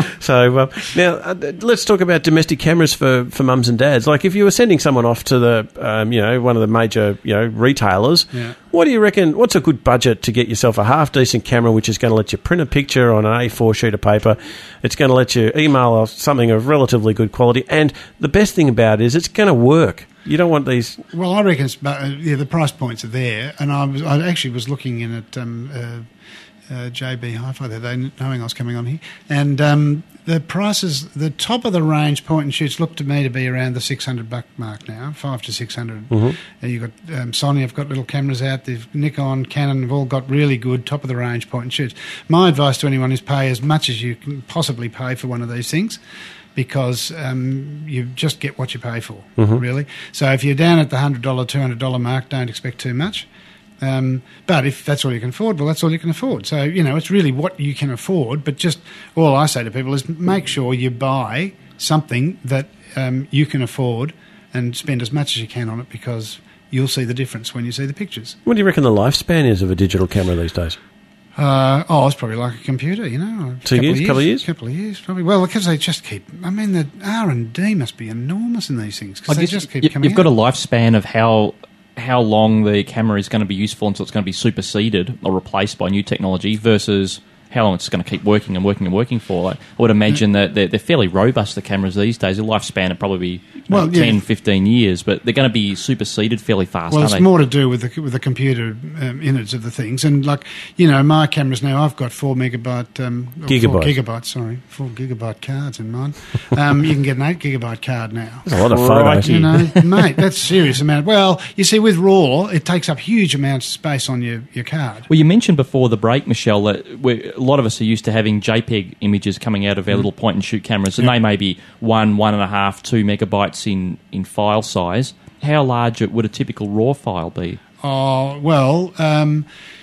So uh, now uh, let's talk about domestic cameras for, for mums and dads. Like if you were sending someone off to the, um, you know, one of the major, you know, retailers, yeah. what do you reckon? What's a good budget to get yourself a half decent camera, which is going to let you print a picture on an A four sheet of paper? It's going to let you email something of relatively good quality, and the best thing about it is it's going to work. You don't want these. Well, I reckon it's, uh, yeah, the price points are there, and I was I actually was looking in at um, uh, uh, J B Hi-Fi the other day, knowing I was coming on here, and um, the prices, the top of the range point and shoots look to me to be around the six hundred buck mark now, five to six hundred. Mm-hmm. And you've got um, Sony have got little cameras out. They've Nikon, Canon have all got really good top of the range point and shoots. My advice to anyone is pay as much as you can possibly pay for one of these things, because um, you just get what you pay for, mm-hmm. really. So if you're down at the one hundred dollars, two hundred dollars mark, don't expect too much. Um, but if that's all you can afford, well, that's all you can afford. So, you know, it's really what you can afford, but just all I say to people is make sure you buy something that um, you can afford and spend as much as you can on it, because you'll see the difference when you see the pictures. What do you reckon the lifespan is of a digital camera these days? Uh, oh, it's probably like a computer, you know. Two years, couple of years? A couple of years, probably. Well, because they just keep... I mean, the R and D must be enormous in these things, because they just keep you, coming You've got out. a lifespan of how how long the camera is going to be useful until it's going to be superseded or replaced by new technology versus how long it's going to keep working and working and working for. Like, I would imagine that they're, they're fairly robust, the cameras these days. The lifespan would probably be Well, like yeah. ten, fifteen years, but they're going to be superseded fairly fast, Well, aren't it's they? more to do with the with the computer um, innards of the things, and like you know, my cameras now, I've got four megabyte, um, or Gigabytes. four gigabyte, sorry, four gigabyte cards in mine. Um, you can get an eight gigabyte card now. That's a lot of photos. You know, mate, that's a serious amount. Well, you see, with RAW, it takes up huge amounts of space on your, your card. Well, you mentioned before the break, Michelle, that we're, a lot of us are used to having JPEG images coming out of our Mm. little point-and-shoot cameras, and Yeah. they may be one, one and a half, two megabytes in, in file size. How large would a typical RAW file be? Oh, well, um,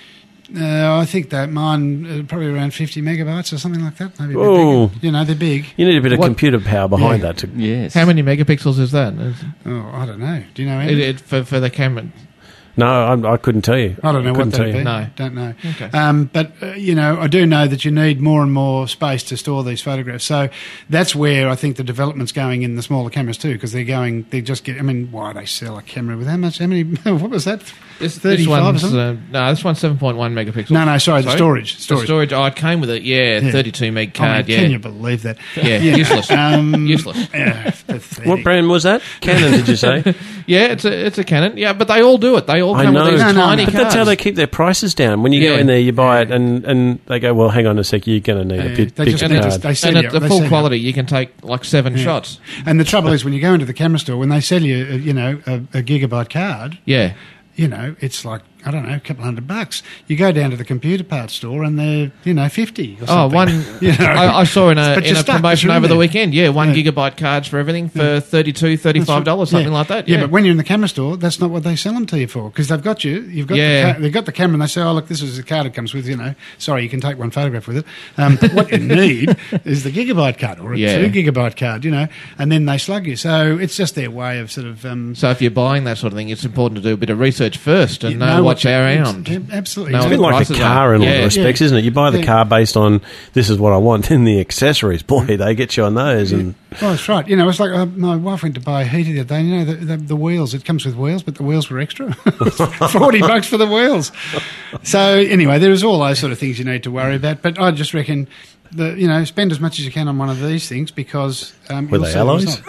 uh, I think that mine uh, probably around fifty megabytes or something like that. Maybe a bit Oh. bigger. You know, they're big. You need a bit of What- computer power behind Yeah. that. To, Yes. How many megapixels is that? Is- Oh, I don't know. Do you know? It, Andy? it, for, for the camera? no, I'm, I couldn't tell you. I don't know what couldn't that'd tell you. be. No. Don't know. Okay. Um, but, uh, you know, I do know that you need more and more space to store these photographs. So that's where I think the development's going in the smaller cameras too, because they're going, they just get, I mean, why they sell a camera with how much, how many, what was that? This, this thirty-five or one's something? uh, no, this one's seven point one megapixels. No, no, sorry, the storage. The Storage. storage. Oh, it came with it. Yeah, Yeah. thirty-two meg I mean, card. yeah, Can you believe that? yeah, You know, useless. um, Useless. Yeah, pathetic. What brand was that? Canon, did you say? Yeah, it's a it's a Canon. Yeah, but they all do it. They all I come know. with these No, no, tiny no. But that's how cards. they keep their prices down. When you go Yeah. in there, you buy it, and, and they go, well, hang on a sec, you're going to need Yeah, a bit they bigger just- and they card. just- they sell and you- at the they full sell you- quality, you can take like seven Yeah. shots. And the trouble is, when you go into the camera store, when they sell you, uh, you know, a, a gigabyte card, Yeah, you know, it's like, I don't know, a couple hundred bucks. You go down to the computer parts store and they're, you know, fifty or Oh, something. one. You know? I, I saw in a But in you're a stuck, promotion you're in over the there. weekend. Yeah, one Yeah. gigabyte cards for everything for Yeah. thirty-two, thirty-five dollars, something Yeah. like that. Yeah. Yeah, but when you're in the camera store, that's not what they sell them to you for, because they've got you. You've got Yeah. the ca- they've got the camera, and they say, "Oh, look, this is the card it comes with." You know, sorry, you can take one photograph with it. Um, but what you need is the gigabyte card or a Yeah. two gigabyte card. You know, and then they slug you. So it's just their way of sort of. Um, so if you're buying that sort of thing, it's important to do a bit of research first and you know, what's you- around. yeah, Absolutely. Know It's a what bit the like a prices car are. in a lot Yeah. of respects, Yeah. isn't it? You buy the Yeah. car based on this is what I want, then the accessories, boy, they get you on those. And Well, that's right. You know, it's like uh, my wife went to buy a heater the other day. You know, the, the, the wheels, it comes with wheels, but the wheels were extra. forty bucks for the wheels. So, anyway, there's all those sort of things you need to worry about. But I just reckon, the, you know, spend as much as you can on one of these things because... Um, Were you'll they see the alloys? result.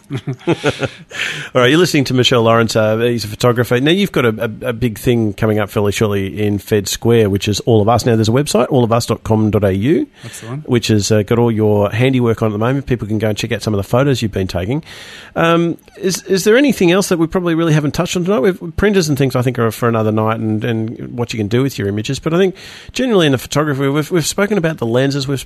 Hmm. all right, you're listening to Michelle Lawrence. Uh, he's a photographer. Now, you've got a, a, a big thing coming up fairly shortly in Fed Square, which is All of Us. Now, there's a website, all of us dot com dot a u, That's the one. which has uh, got all your handiwork on at the moment. People can go and check out some of the photos you've been taking. Um, is is there anything else that we probably really haven't touched on tonight? We've, printers and things, I think, are for another night, and, and what you can do with your images. But I think generally in the photography, we've, we've spoken about the lenses, we've spoken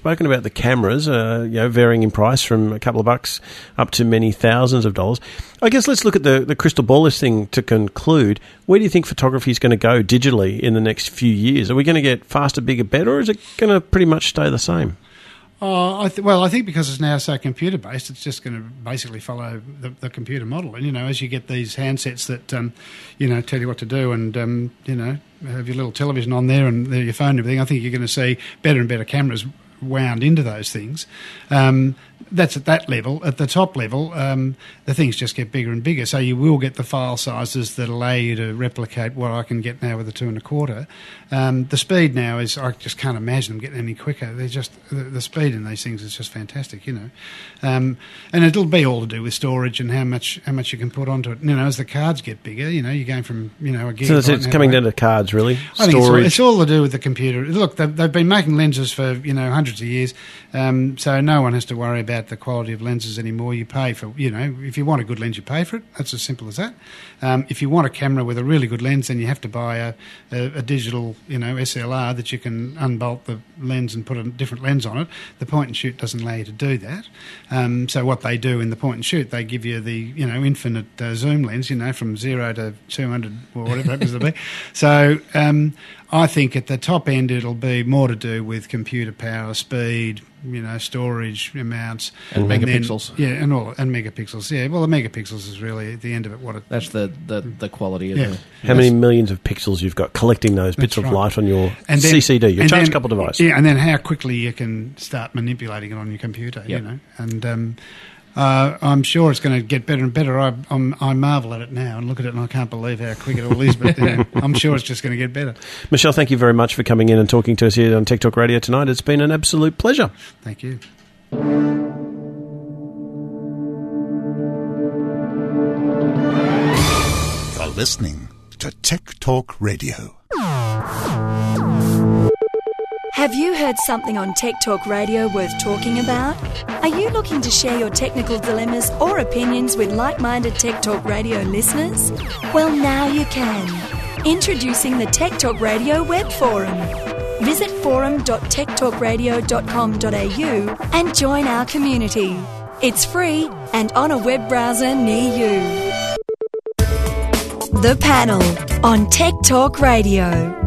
spoken about the cameras, uh, you know, varying in price from a couple of bucks up to many thousands of dollars. I guess let's look at the, the crystal ball this thing to conclude. Where do you think photography is going to go digitally in the next few years? Are we going to get faster, bigger, better, or is it going to pretty much stay the same? Oh, I th- well, I think because it's now so computer-based, it's just going to basically follow the, the computer model. And, you know, as you get these handsets that, um, you know, tell you what to do and, um, you know, have your little television on there and your phone and everything, I think you're going to see better and better cameras wound into those things. Um, that's at that level. At the top level, um, the things just get bigger and bigger. So you will get the file sizes that allow you to replicate what I can get now with a two and a quarter. Um, the speed now is, I just can't imagine them getting any quicker. They're just, the, the speed in these things is just fantastic, you know. Um, and it'll be all to do with storage and how much how much you can put onto it. You know, as the cards get bigger, you know, you're going from, you know, a gig. So it's, it's coming down to cards, really? I think storage. it's all, it's all to do with the computer. Look, they've, they've been making lenses for, you know, hundreds of years, um, so no one has to worry about the quality of lenses anymore. You pay for, you know, if you want a good lens, you pay for it. That's as simple as that. Um, if you want a camera with a really good lens, then you have to buy a, a, a digital, you know, S L R that you can unbolt the lens and put a different lens on it. The point and shoot doesn't allow you to do that. Um, so what they do in the point and shoot, they give you the, you know, infinite uh, zoom lens, you know, from zero to two hundred or whatever it happens to be. So um, I think at the top end it'll be more to do with computer power, speed, you know, storage amounts. And then- megapixels. yeah, and all and megapixels. Yeah, well, the megapixels is really at the end of it what it... That's the, the, the quality of Yeah. the... How many millions of pixels you've got collecting those bits That's of right. light on your And then- C C D, your and charge then- coupled device? Yeah, and then how quickly you can start manipulating it on your computer, Yep. you know. And um, uh, I'm sure it's going to get better and better. I, I'm, I marvel at it now and look at it and I can't believe how quick it all is, but you know, I'm sure it's just going to get better. Michelle, thank you very much for coming in and talking to us here on Tech Talk Radio tonight. It's been an absolute pleasure. Thank you. You're listening to Tech Talk Radio. Have you heard something on Tech Talk Radio worth talking about? Are you looking to share your technical dilemmas or opinions with like-minded Tech Talk Radio listeners? Well, now you can. Introducing the Tech Talk Radio web forum. Visit forum dot tech talk radio dot com dot a u and join our community. It's free and on a web browser near you. The Panel on Tech Talk Radio.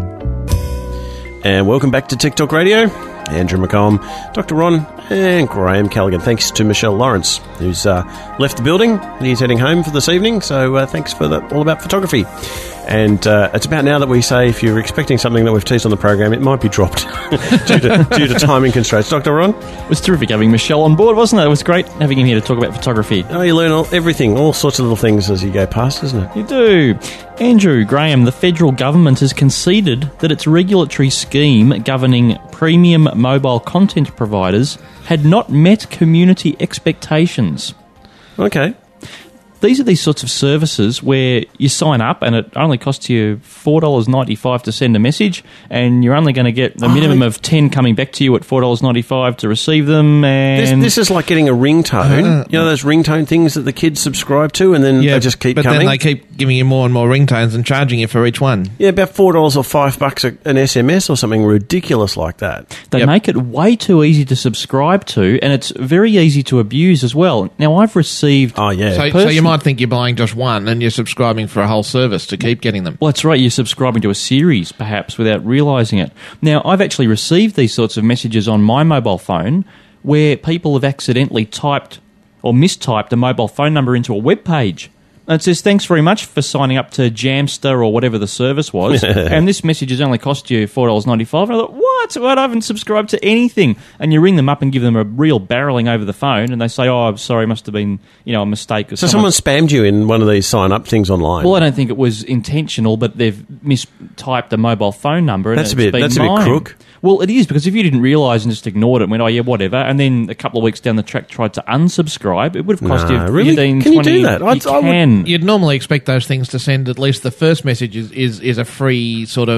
And welcome back to Tech Talk Radio. Andrew McComb, Doctor Ron, and Graham Callaghan. Thanks to Michelle Lawrence, who's uh, left the building and he's heading home for this evening. So uh, thanks for that, all about photography. And uh, it's about now that we say if you're expecting something that we've teased on the program, it might be dropped due, to, due to timing constraints. Doctor Ron? It was terrific having Michelle on board, wasn't it? It was great having him here to talk about photography. Oh, you learn all, everything, all sorts of little things as you go past, isn't it? You do. Andrew, Graham, the federal government has conceded that its regulatory scheme governing premium mobile content providers had not met community expectations. Okay. These are these sorts of services where you sign up and it only costs you four dollars ninety-five to send a message, and you're only going to get a minimum of ten coming back to you at four dollars ninety-five to receive them. And This, this is like getting a ringtone. Uh, you know those ringtone things that the kids subscribe to, and then Yeah, they just keep but coming? then they keep giving you more and more ringtones and charging you for each one. Yeah, about four dollars or five bucks a, an S M S or something ridiculous like that. They make it way too easy to subscribe to, and it's very easy to abuse as well. Now, I've received... Oh, yeah. So, so you might think you're buying just one and you're subscribing for a whole service to keep getting them. Well, that's right. You're subscribing to a series, perhaps, without realising it. Now, I've actually received these sorts of messages on my mobile phone where people have accidentally typed or mistyped a mobile phone number into a web page. And it says, thanks very much for signing up to Jamster or whatever the service was. And this message has only cost you four dollars ninety-five. And I thought, what? What? I haven't subscribed to anything. And you ring them up and give them a real barreling over the phone. And they say, oh, I'm sorry, must have been, you know, a mistake. Or So someone spammed you in one of these sign-up things online? Well, I don't think it was intentional, but they've mistyped a mobile phone number. And That's a it's bit- been that's a bit mine. crook. Well, it is, because if you didn't realise and just ignored it and went, oh, yeah, whatever, and then a couple of weeks down the track tried to unsubscribe, it would have cost Nah, you really? fifteen, Can you twenty... do that? I'd- You I would- can. You'd normally expect those things to send at least the first message is, is, is a free sort of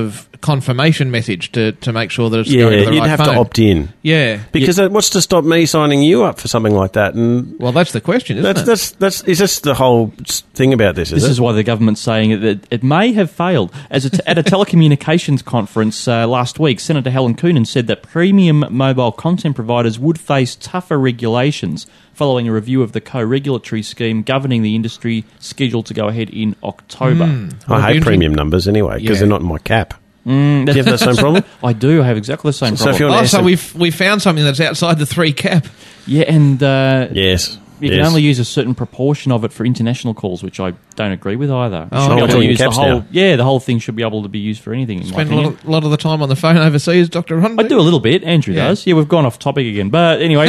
confirmation message to, to make sure that it's Yeah, going to the you'd right have phone. to opt in. Yeah. Because uh, what's to stop me signing you up for something like that? And well, that's the question, isn't that's, it? That's, that's, is this the whole s- thing about this, is This it? is why the government's saying that it may have failed. As a t- at a telecommunications conference uh, last week, Senator Helen Coonan said that premium mobile content providers would face tougher regulations following a review of the co-regulatory scheme governing the industry scheduled to go ahead in October. Mm. I hate premium numbers anyway, because Yeah. they're not in my cap. Mm, Do you have that same problem? I do. I have exactly the same So if problem. you're an Oh, so S M- we've we found something that's outside the three cap. Yeah, and uh, Yes. you yes. can only use a certain proportion of it for international calls, which I don't agree with either. You Oh, should be okay. able to All in use the caps whole, now. yeah, the whole thing should be able to be used for anything. In my Spend a opinion. lot, of, lot of the time on the phone overseas, Doctor Ron. I do a little bit. Andrew Yeah. does. Yeah, we've gone off topic again, but anyway,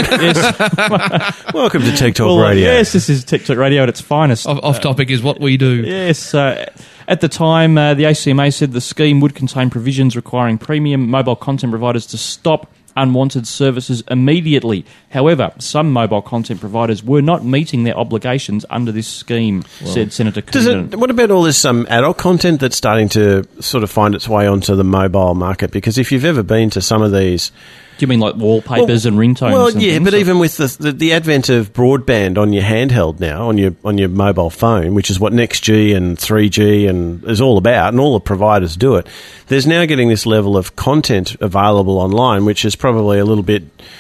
yes. Welcome to Tech Talk Well, uh, Radio. Yes, this is Tech Talk Radio at its finest. Off, off topic is what we do. Yes. Uh, at the time, uh, the A C M A said the scheme would contain provisions requiring premium mobile content providers to stop unwanted services immediately. However, some mobile content providers were not meeting their obligations under this scheme, said Senator Does Coonan. it, what about all this um, adult content that's starting to sort of find its way onto the mobile market? Because if you've ever been to some of these... Do you mean like wallpapers and ringtones? Well, and yeah, things? but even with the, the the advent of broadband on your handheld now, on your on your mobile phone, which is what NextG and three G and is all about, and all the providers do it, there's now getting this level of content available online, which is probably a little bit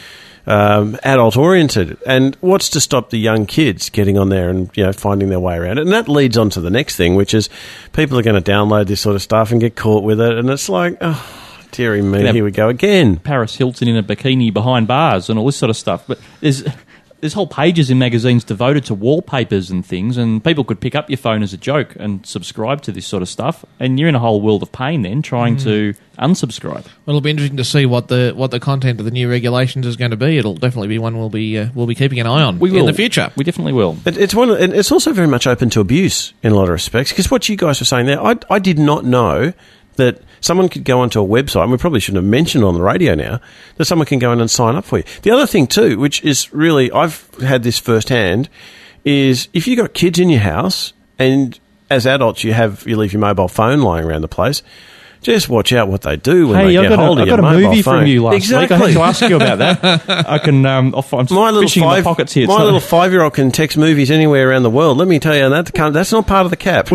um, adult oriented. And what's to stop the young kids getting on there and, you know, finding their way around it? And that leads on to the next thing, which is people are going to download this sort of stuff and get caught with it, and it's like, oh, dearie me, Yeah. here we go again. Paris Hilton in a bikini behind bars and all this sort of stuff. But there's there's whole pages in magazines devoted to wallpapers and things, and people could pick up your phone as a joke and subscribe to this sort of stuff, and you're in a whole world of pain then trying Mm. to unsubscribe. Well, it'll be interesting to see what the what the content of the new regulations is going to be. It'll definitely be one we'll be uh, we'll be keeping an eye on We will. in the future. We definitely will. It, it's one. And it's also very much open to abuse in a lot of respects. Because what you guys were saying there, I, I did not know that someone could go onto a website, and we probably shouldn't have mentioned on the radio now, that someone can go in and sign up for you. The other thing too, which is really, I've had this firsthand, is if you've got kids in your house and as adults you have you leave your mobile phone lying around the place, just watch out what they do when Hey, they I get got hold a, I of your got a mobile movie phone. from you last exactly. week. I had to ask you about that. I can. Um, I'll, I'm My little fishing in five, my pockets here. It's my not- little five-year-old can text movies anywhere around the world. Let me tell you, that can't- that's not part of the cap.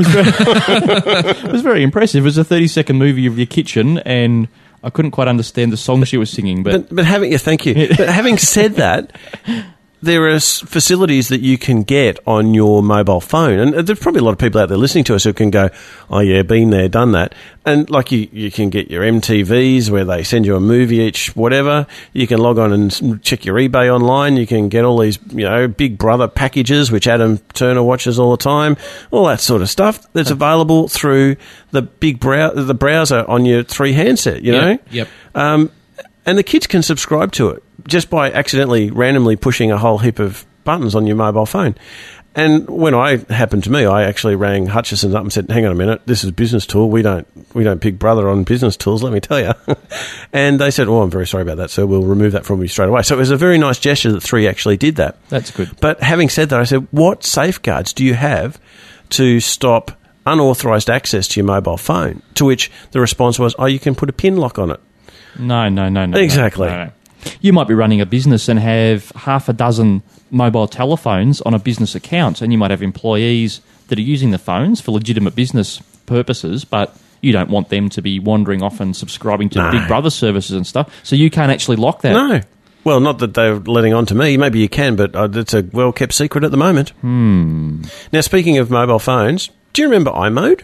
It was very impressive. It was a thirty-second movie of your kitchen, and I couldn't quite understand the song she was singing. But But, but having yeah, thank you. But having said that, there are s- facilities that you can get on your mobile phone, and there's probably a lot of people out there listening to us who can go, "Oh yeah, been there, done that." And like you, you can get your M T Vs where they send you a movie each, whatever. You can log on and s- check your eBay online. You can get all these, you know, Big Brother packages, which Adam Turner watches all the time. All that sort of stuff that's available through the big brow- the browser on your three handset. You know. Yep, yep. Um, and the kids can subscribe to it just by accidentally, randomly pushing a whole heap of buttons on your mobile phone. And when I happened to me, I actually rang Hutchison up and said, "Hang on a minute, this is Business Tool. We don't we don't Big Brother on Business Tools. Let me tell you." And they said, "Oh, I'm very sorry about that, sir. We'll remove that from you straight away." So it was a very nice gesture that Three actually did that. that's good. But having said that, I said, "What safeguards do you have to stop unauthorised access to your mobile phone?" To which the response was, "Oh, you can put a pin lock on it." No, no, no, no. Exactly. No, no, no. You might be running a business and have half a dozen mobile telephones on a business account, and you might have employees that are using the phones for legitimate business purposes, but you don't want them to be wandering off and subscribing to No. Big Brother services and stuff, so you can't actually lock that. No. Well, not that they're letting on to me. Maybe you can, but uh, it's a well-kept secret at the moment. Hmm. Now, speaking of mobile phones, do you remember iMode?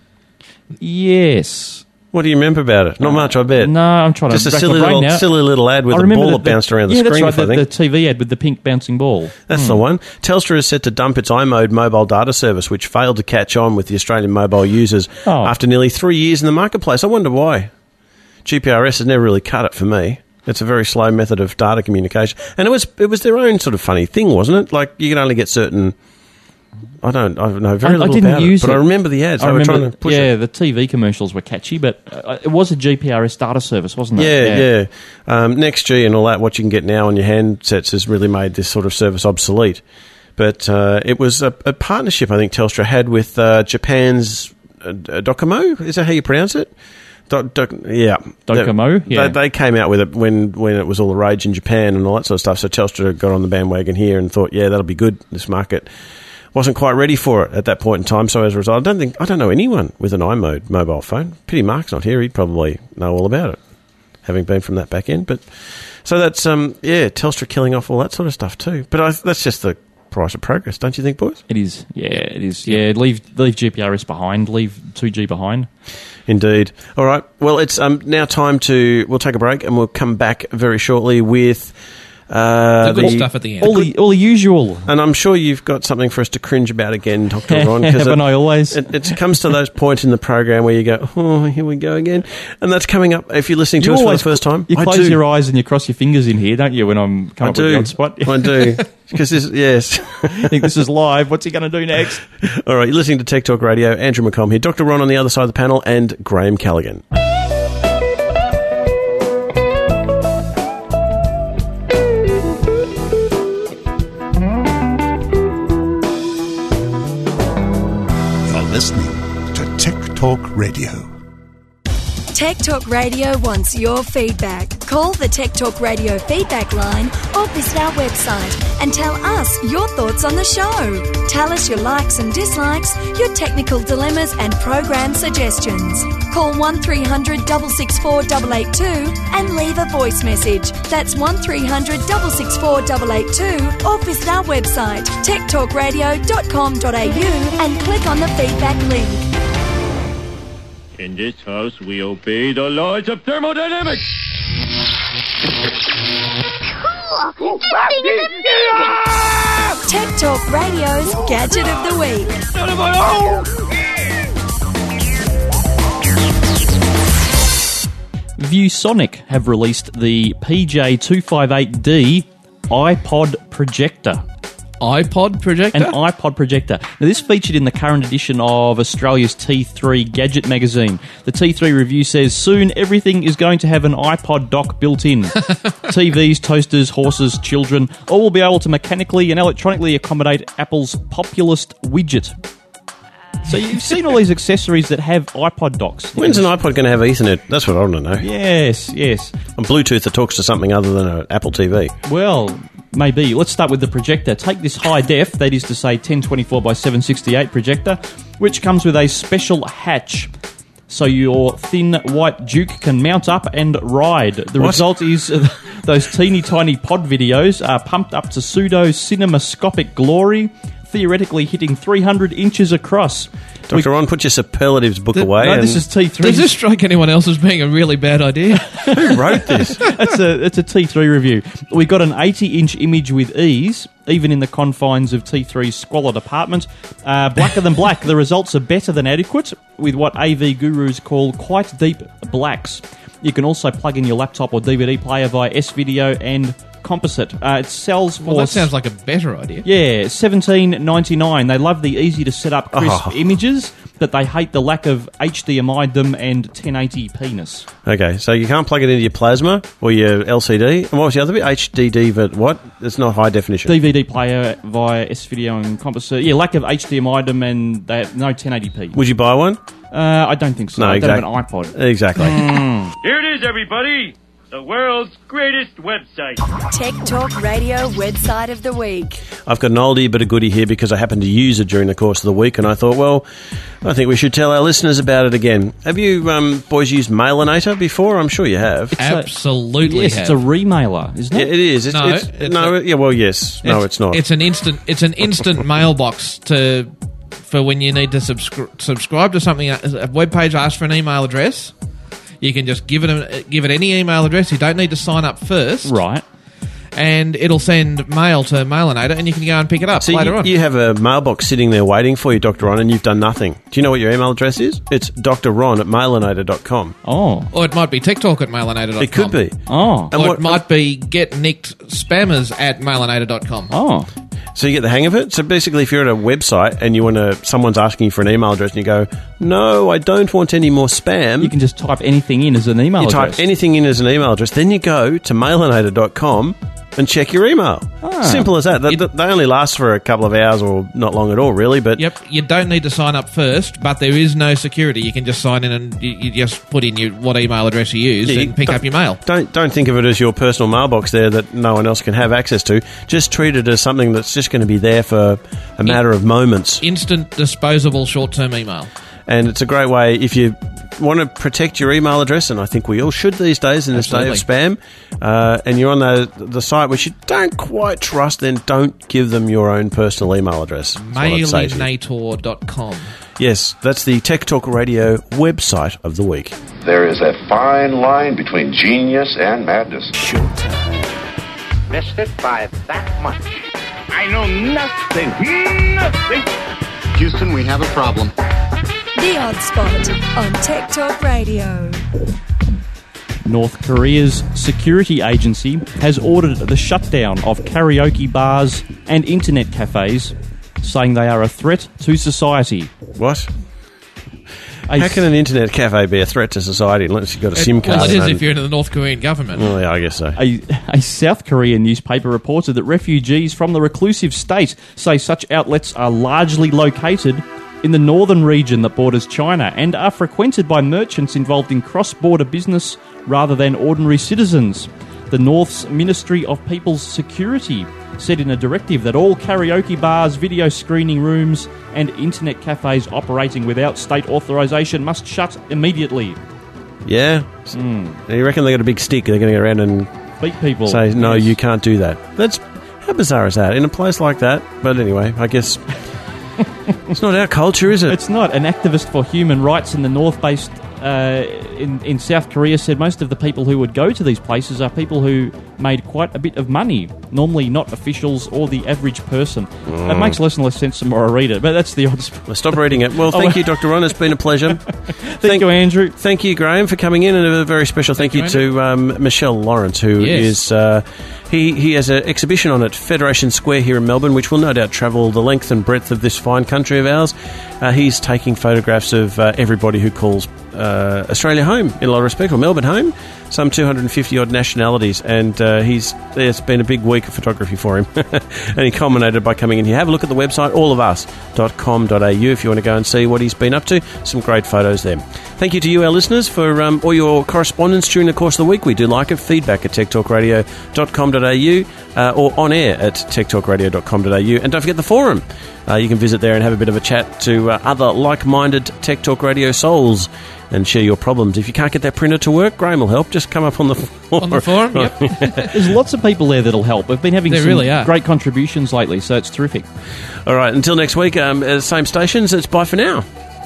Yes. What do you remember about it? Not much, I bet. No, I'm trying Just to a rack silly my brain little, now. silly little ad with I a remember ball the- that bounced around the yeah, screen, that's right, I the, think. the T V ad with the pink bouncing ball. That's Hmm. the one. Telstra is set to dump its iMode mobile data service, which failed to catch on with the Australian mobile users Oh. after nearly three years in the marketplace. I wonder why. G P R S has never really cut it for me. It's a very slow method of data communication. And it was it was their own sort of funny thing, wasn't it? Like, you can only get certain... I don't I know very I, I little didn't about use it, it, but I remember the ads. I They were remember, trying to push yeah, it. the T V commercials were catchy, but uh, it was a G P R S data service, wasn't it? Yeah, yeah. Um, NextG and all that, what you can get now on your handsets has really made this sort of service obsolete. But uh, it was a, a partnership, I think, Telstra had with uh, Japan's uh, Docomo? Is that how you pronounce it? Do, do, yeah. Docomo? They, Yeah. they, they came out with it when, when it was all the rage in Japan and all that sort of stuff. So Telstra got on the bandwagon here and thought, yeah, that'll be good. This market wasn't quite ready for it at that point in time. So as a result, I don't think I don't know anyone with an iMode mobile phone. Pity Mark's not here. He'd probably know all about it, having been from that back end. But so that's um yeah, Telstra killing off all that sort of stuff too. But I, that's just the price of progress, don't you think, boys? It is. Yeah, it is. Yeah, leave leave G P R S behind. Leave two G behind. Indeed. All right. Well, it's um, now time to... We'll take a break and we'll come back very shortly with... Uh, the good stuff at the end. All the, all the usual. And I'm sure you've got something for us to cringe about again, Doctor Ron. Haven't I always? It, it comes to those points in the program where you go, oh, here we go again. And that's coming up if you're listening to You us for always- the first time. You I close do. your eyes and you cross your fingers in here, don't you, when I'm coming I up do. with the odd spot? I do. Because this, yes. I think this is live. What's he going to do next? All right, you're listening to Tech Talk Radio. Andrew McComb here. Doctor Ron on the other side of the panel and Graham Callaghan. Listening to Tech Talk Radio. Tech Talk Radio wants your feedback. Call the Tech Talk Radio feedback line or visit our website and tell us your thoughts on the show. Tell us your likes and dislikes, your technical dilemmas and program suggestions. Call one three hundred six six four eight eight two and leave a voice message. That's one three hundred six six four eight eight two or visit our website tech talk radio dot com dot a u and click on the feedback link. In this house, we obey the laws of thermodynamics. Cool! That thing is a big... Tech Talk Radio's Gadget of the Week. Not of my own! ViewSonic have released the P J two fifty-eight D iPod projector. iPod projector? An iPod projector. Now, this featured in the current edition of Australia's T three Gadget magazine. The T three review says, soon everything is going to have an iPod dock built in. T Vs, toasters, horses, children, all will be able to mechanically and electronically accommodate Apple's Populist widget. So you've seen all these accessories that have iPod docks. When's an iPod going to have Ethernet? That's what I want to know. Yes, yes. And Bluetooth that talks to something other than an Apple T V. Well, maybe. Let's start with the projector. Take this high def, that is to say ten twenty-four by seven sixty-eight projector, which comes with a special hatch. So your thin white Duke can mount up and ride. The What? result is uh, those teeny tiny pod videos are pumped up to pseudo cinemascopic glory, theoretically hitting three hundred inches across. Doctor Ron, put your superlatives book The- away. no, and this is T three. Does this strike anyone else as being a really bad idea? Who wrote this? That's a it's a T three review. We got an eighty inch image with ease, even in the confines of T three's squalid apartment. Uh, blacker than black. The results are better than adequate, with what A V gurus call quite deep blacks. You can also plug in your laptop or D V D player via S-Video and Composite. Uh, it sells for... Well, that sounds like a better idea. Yeah, seventeen ninety-nine. They love the easy to set up crisp Oh. images, but they hate the lack of H D M I-dom and ten eighty p-ness. Okay, so you can't plug it into your plasma or your L C D. And what was the other bit? H D D, but what? It's not high definition. D V D player via S-Video and Composite. Yeah, lack of H D M I-dom and they have no ten eighty p. Would you buy one? Uh, I don't think so. No, I don't exactly. have an iPod. Exactly. Here it is, everybody. The world's greatest website. Tech Talk Radio Website of the Week. I've got an oldie but a goodie here because I happened to use it during the course of the week, and I thought, well, I think we should tell our listeners about it again. Have you um, boys used Mailinator before? I'm sure you have. It's a- Absolutely. yes, have. it's a remailer, isn't Yeah, it? it is. It's, No, it's, it's no, a- yeah, well, yes. No, it's not. It's an instant. It's an instant mailbox to for when you need to subscri- subscribe to something. A web page asks for an email address. You can just give it a, give it any email address. You don't need to sign up first, Right. and it'll send mail to Mailinator, and you can go and pick it up So later you, on. you have a mailbox sitting there waiting for you, Doctor Ron, and you've done nothing. Do you know what your email address is? It's drron at mailinator dot com. Oh. Or it might be TikTok at mailinator dot com. It could be. Oh. And Or what- it might be get nicked spammers at mailinator dot com. Oh. So you get the hang of it. So basically, if you're at a website and you want to, someone's asking you for an email address, and you go, "No, I don't want any more spam." You can just type anything in as an email You address. type anything in as an email address. Then you go to mailinator dot com, and check your email. Ah. Simple as that. They, they only last for a couple of hours or not long at all, really. But Yep, you don't need to sign up first, but there is no security. You can just sign in and you, you just put in your what email address you use Yeah, and you pick don't- up your mail. Don't don't think of it as your personal mailbox there that no one else can have access to. Just treat it as something that's just going to be there for a matter of moments. Instant disposable short-term email. And it's a great way if you want to protect your email address, and I think we all should these days in this day of spam, uh, and you're on the, the site which you don't quite trust, then don't give them your own personal email address. That's what I'd say to you. Mailinator dot com. Yes, that's the Tech Talk Radio website of the week. There is a fine line between genius and madness. Missed it by that much. I know nothing. Nothing. Houston, we have a problem. The Odd Spot on Tech Talk Radio. North Korea's security agency has ordered the shutdown of karaoke bars and internet cafes, saying they are a threat to society. What? How can an internet cafe be a threat to society unless you've got a SIM card? Well, it is and- if you're into the North Korean government. Well, yeah, I guess so. A, a South Korean newspaper reported that refugees from the reclusive state say such outlets are largely located in the northern region that borders China and are frequented by merchants involved in cross-border business rather than ordinary citizens. The North's Ministry of People's Security said in a directive that all karaoke bars, video screening rooms and internet cafes operating without state authorisation must shut immediately. Yeah? You reckon they got a big stick? They're going to go around and beat people. Say, no, Yes. you can't do that. That's how bizarre is that? In a place like that? But anyway, I guess it's not our culture, is it? It's not. An activist for human rights in the north based uh, in, in South Korea said most of the people who would go to these places are people who made quite a bit of money, normally not officials or the average person. Mm. It makes less and less sense the more I read it, but that's the odd spot. Well, stop reading it. Well, thank you, Doctor Ron. It's been a pleasure. thank, thank you, Andrew. Thank you, Graham, for coming in, and a very special thank, Thank you, you, to um, Michelle Lawrence, who Yes. is uh, he he has an exhibition on at Federation Square here in Melbourne, which will no doubt travel the length and breadth of this fine country of ours. Uh, he's taking photographs of uh, everybody who calls uh, Australia home in a lot of respect, or Melbourne home. Some two hundred fifty odd nationalities, and uh, he's it's been a big week of photography for him. And he culminated by coming in here. Have a look at the website, all of us dot com dot a u, if you want to go and see what he's been up to. Some great photos there. Thank you to you, our listeners, for um, all your correspondence during the course of the week. We do like it. Feedback at tech talk radio dot com dot a u uh, or on air at tech talk radio dot com dot a u. And don't forget the forum. Uh, you can visit there and have a bit of a chat to uh, other like-minded Tech Talk Radio souls and share your problems. If you can't get that printer to work, Graham will help. Just come up on the forum. On the forum, yep. There's lots of people there that'll help. We've been having There some really are. great contributions lately, so it's terrific. All right, until next week, um, uh, same stations, it's bye for now.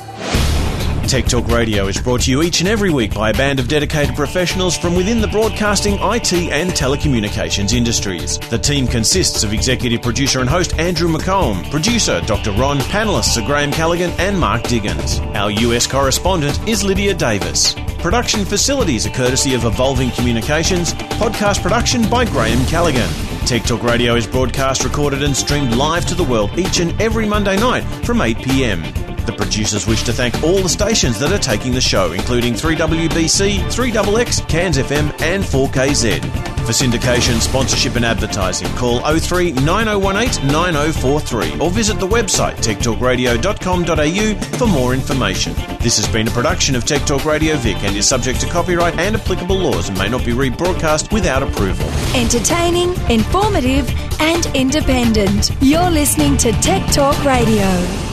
Tech Talk Radio is brought to you each and every week by a band of dedicated professionals from within the broadcasting, I T and telecommunications industries. The team consists of executive producer and host Andrew McComb, producer Doctor Ron, panellists are Graham Callaghan and Mark Diggins. Our U S correspondent is Lydia Davis. Production facilities are courtesy of Evolving Communications, podcast production by Graham Callaghan. Tech Talk Radio is broadcast, recorded and streamed live to the world each and every Monday night from eight p m. The producers wish to thank all the stations that are taking the show, including three W B C, three X X, Cairns F M and four K Z. For syndication, sponsorship and advertising, call oh three nine oh one eight nine oh four three or visit the website tech talk radio dot com dot a u for more information. This has been a production of Tech Talk Radio Vic and is subject to copyright and applicable laws and may not be rebroadcast without approval. Entertaining, informative, and independent. You're listening to Tech Talk Radio.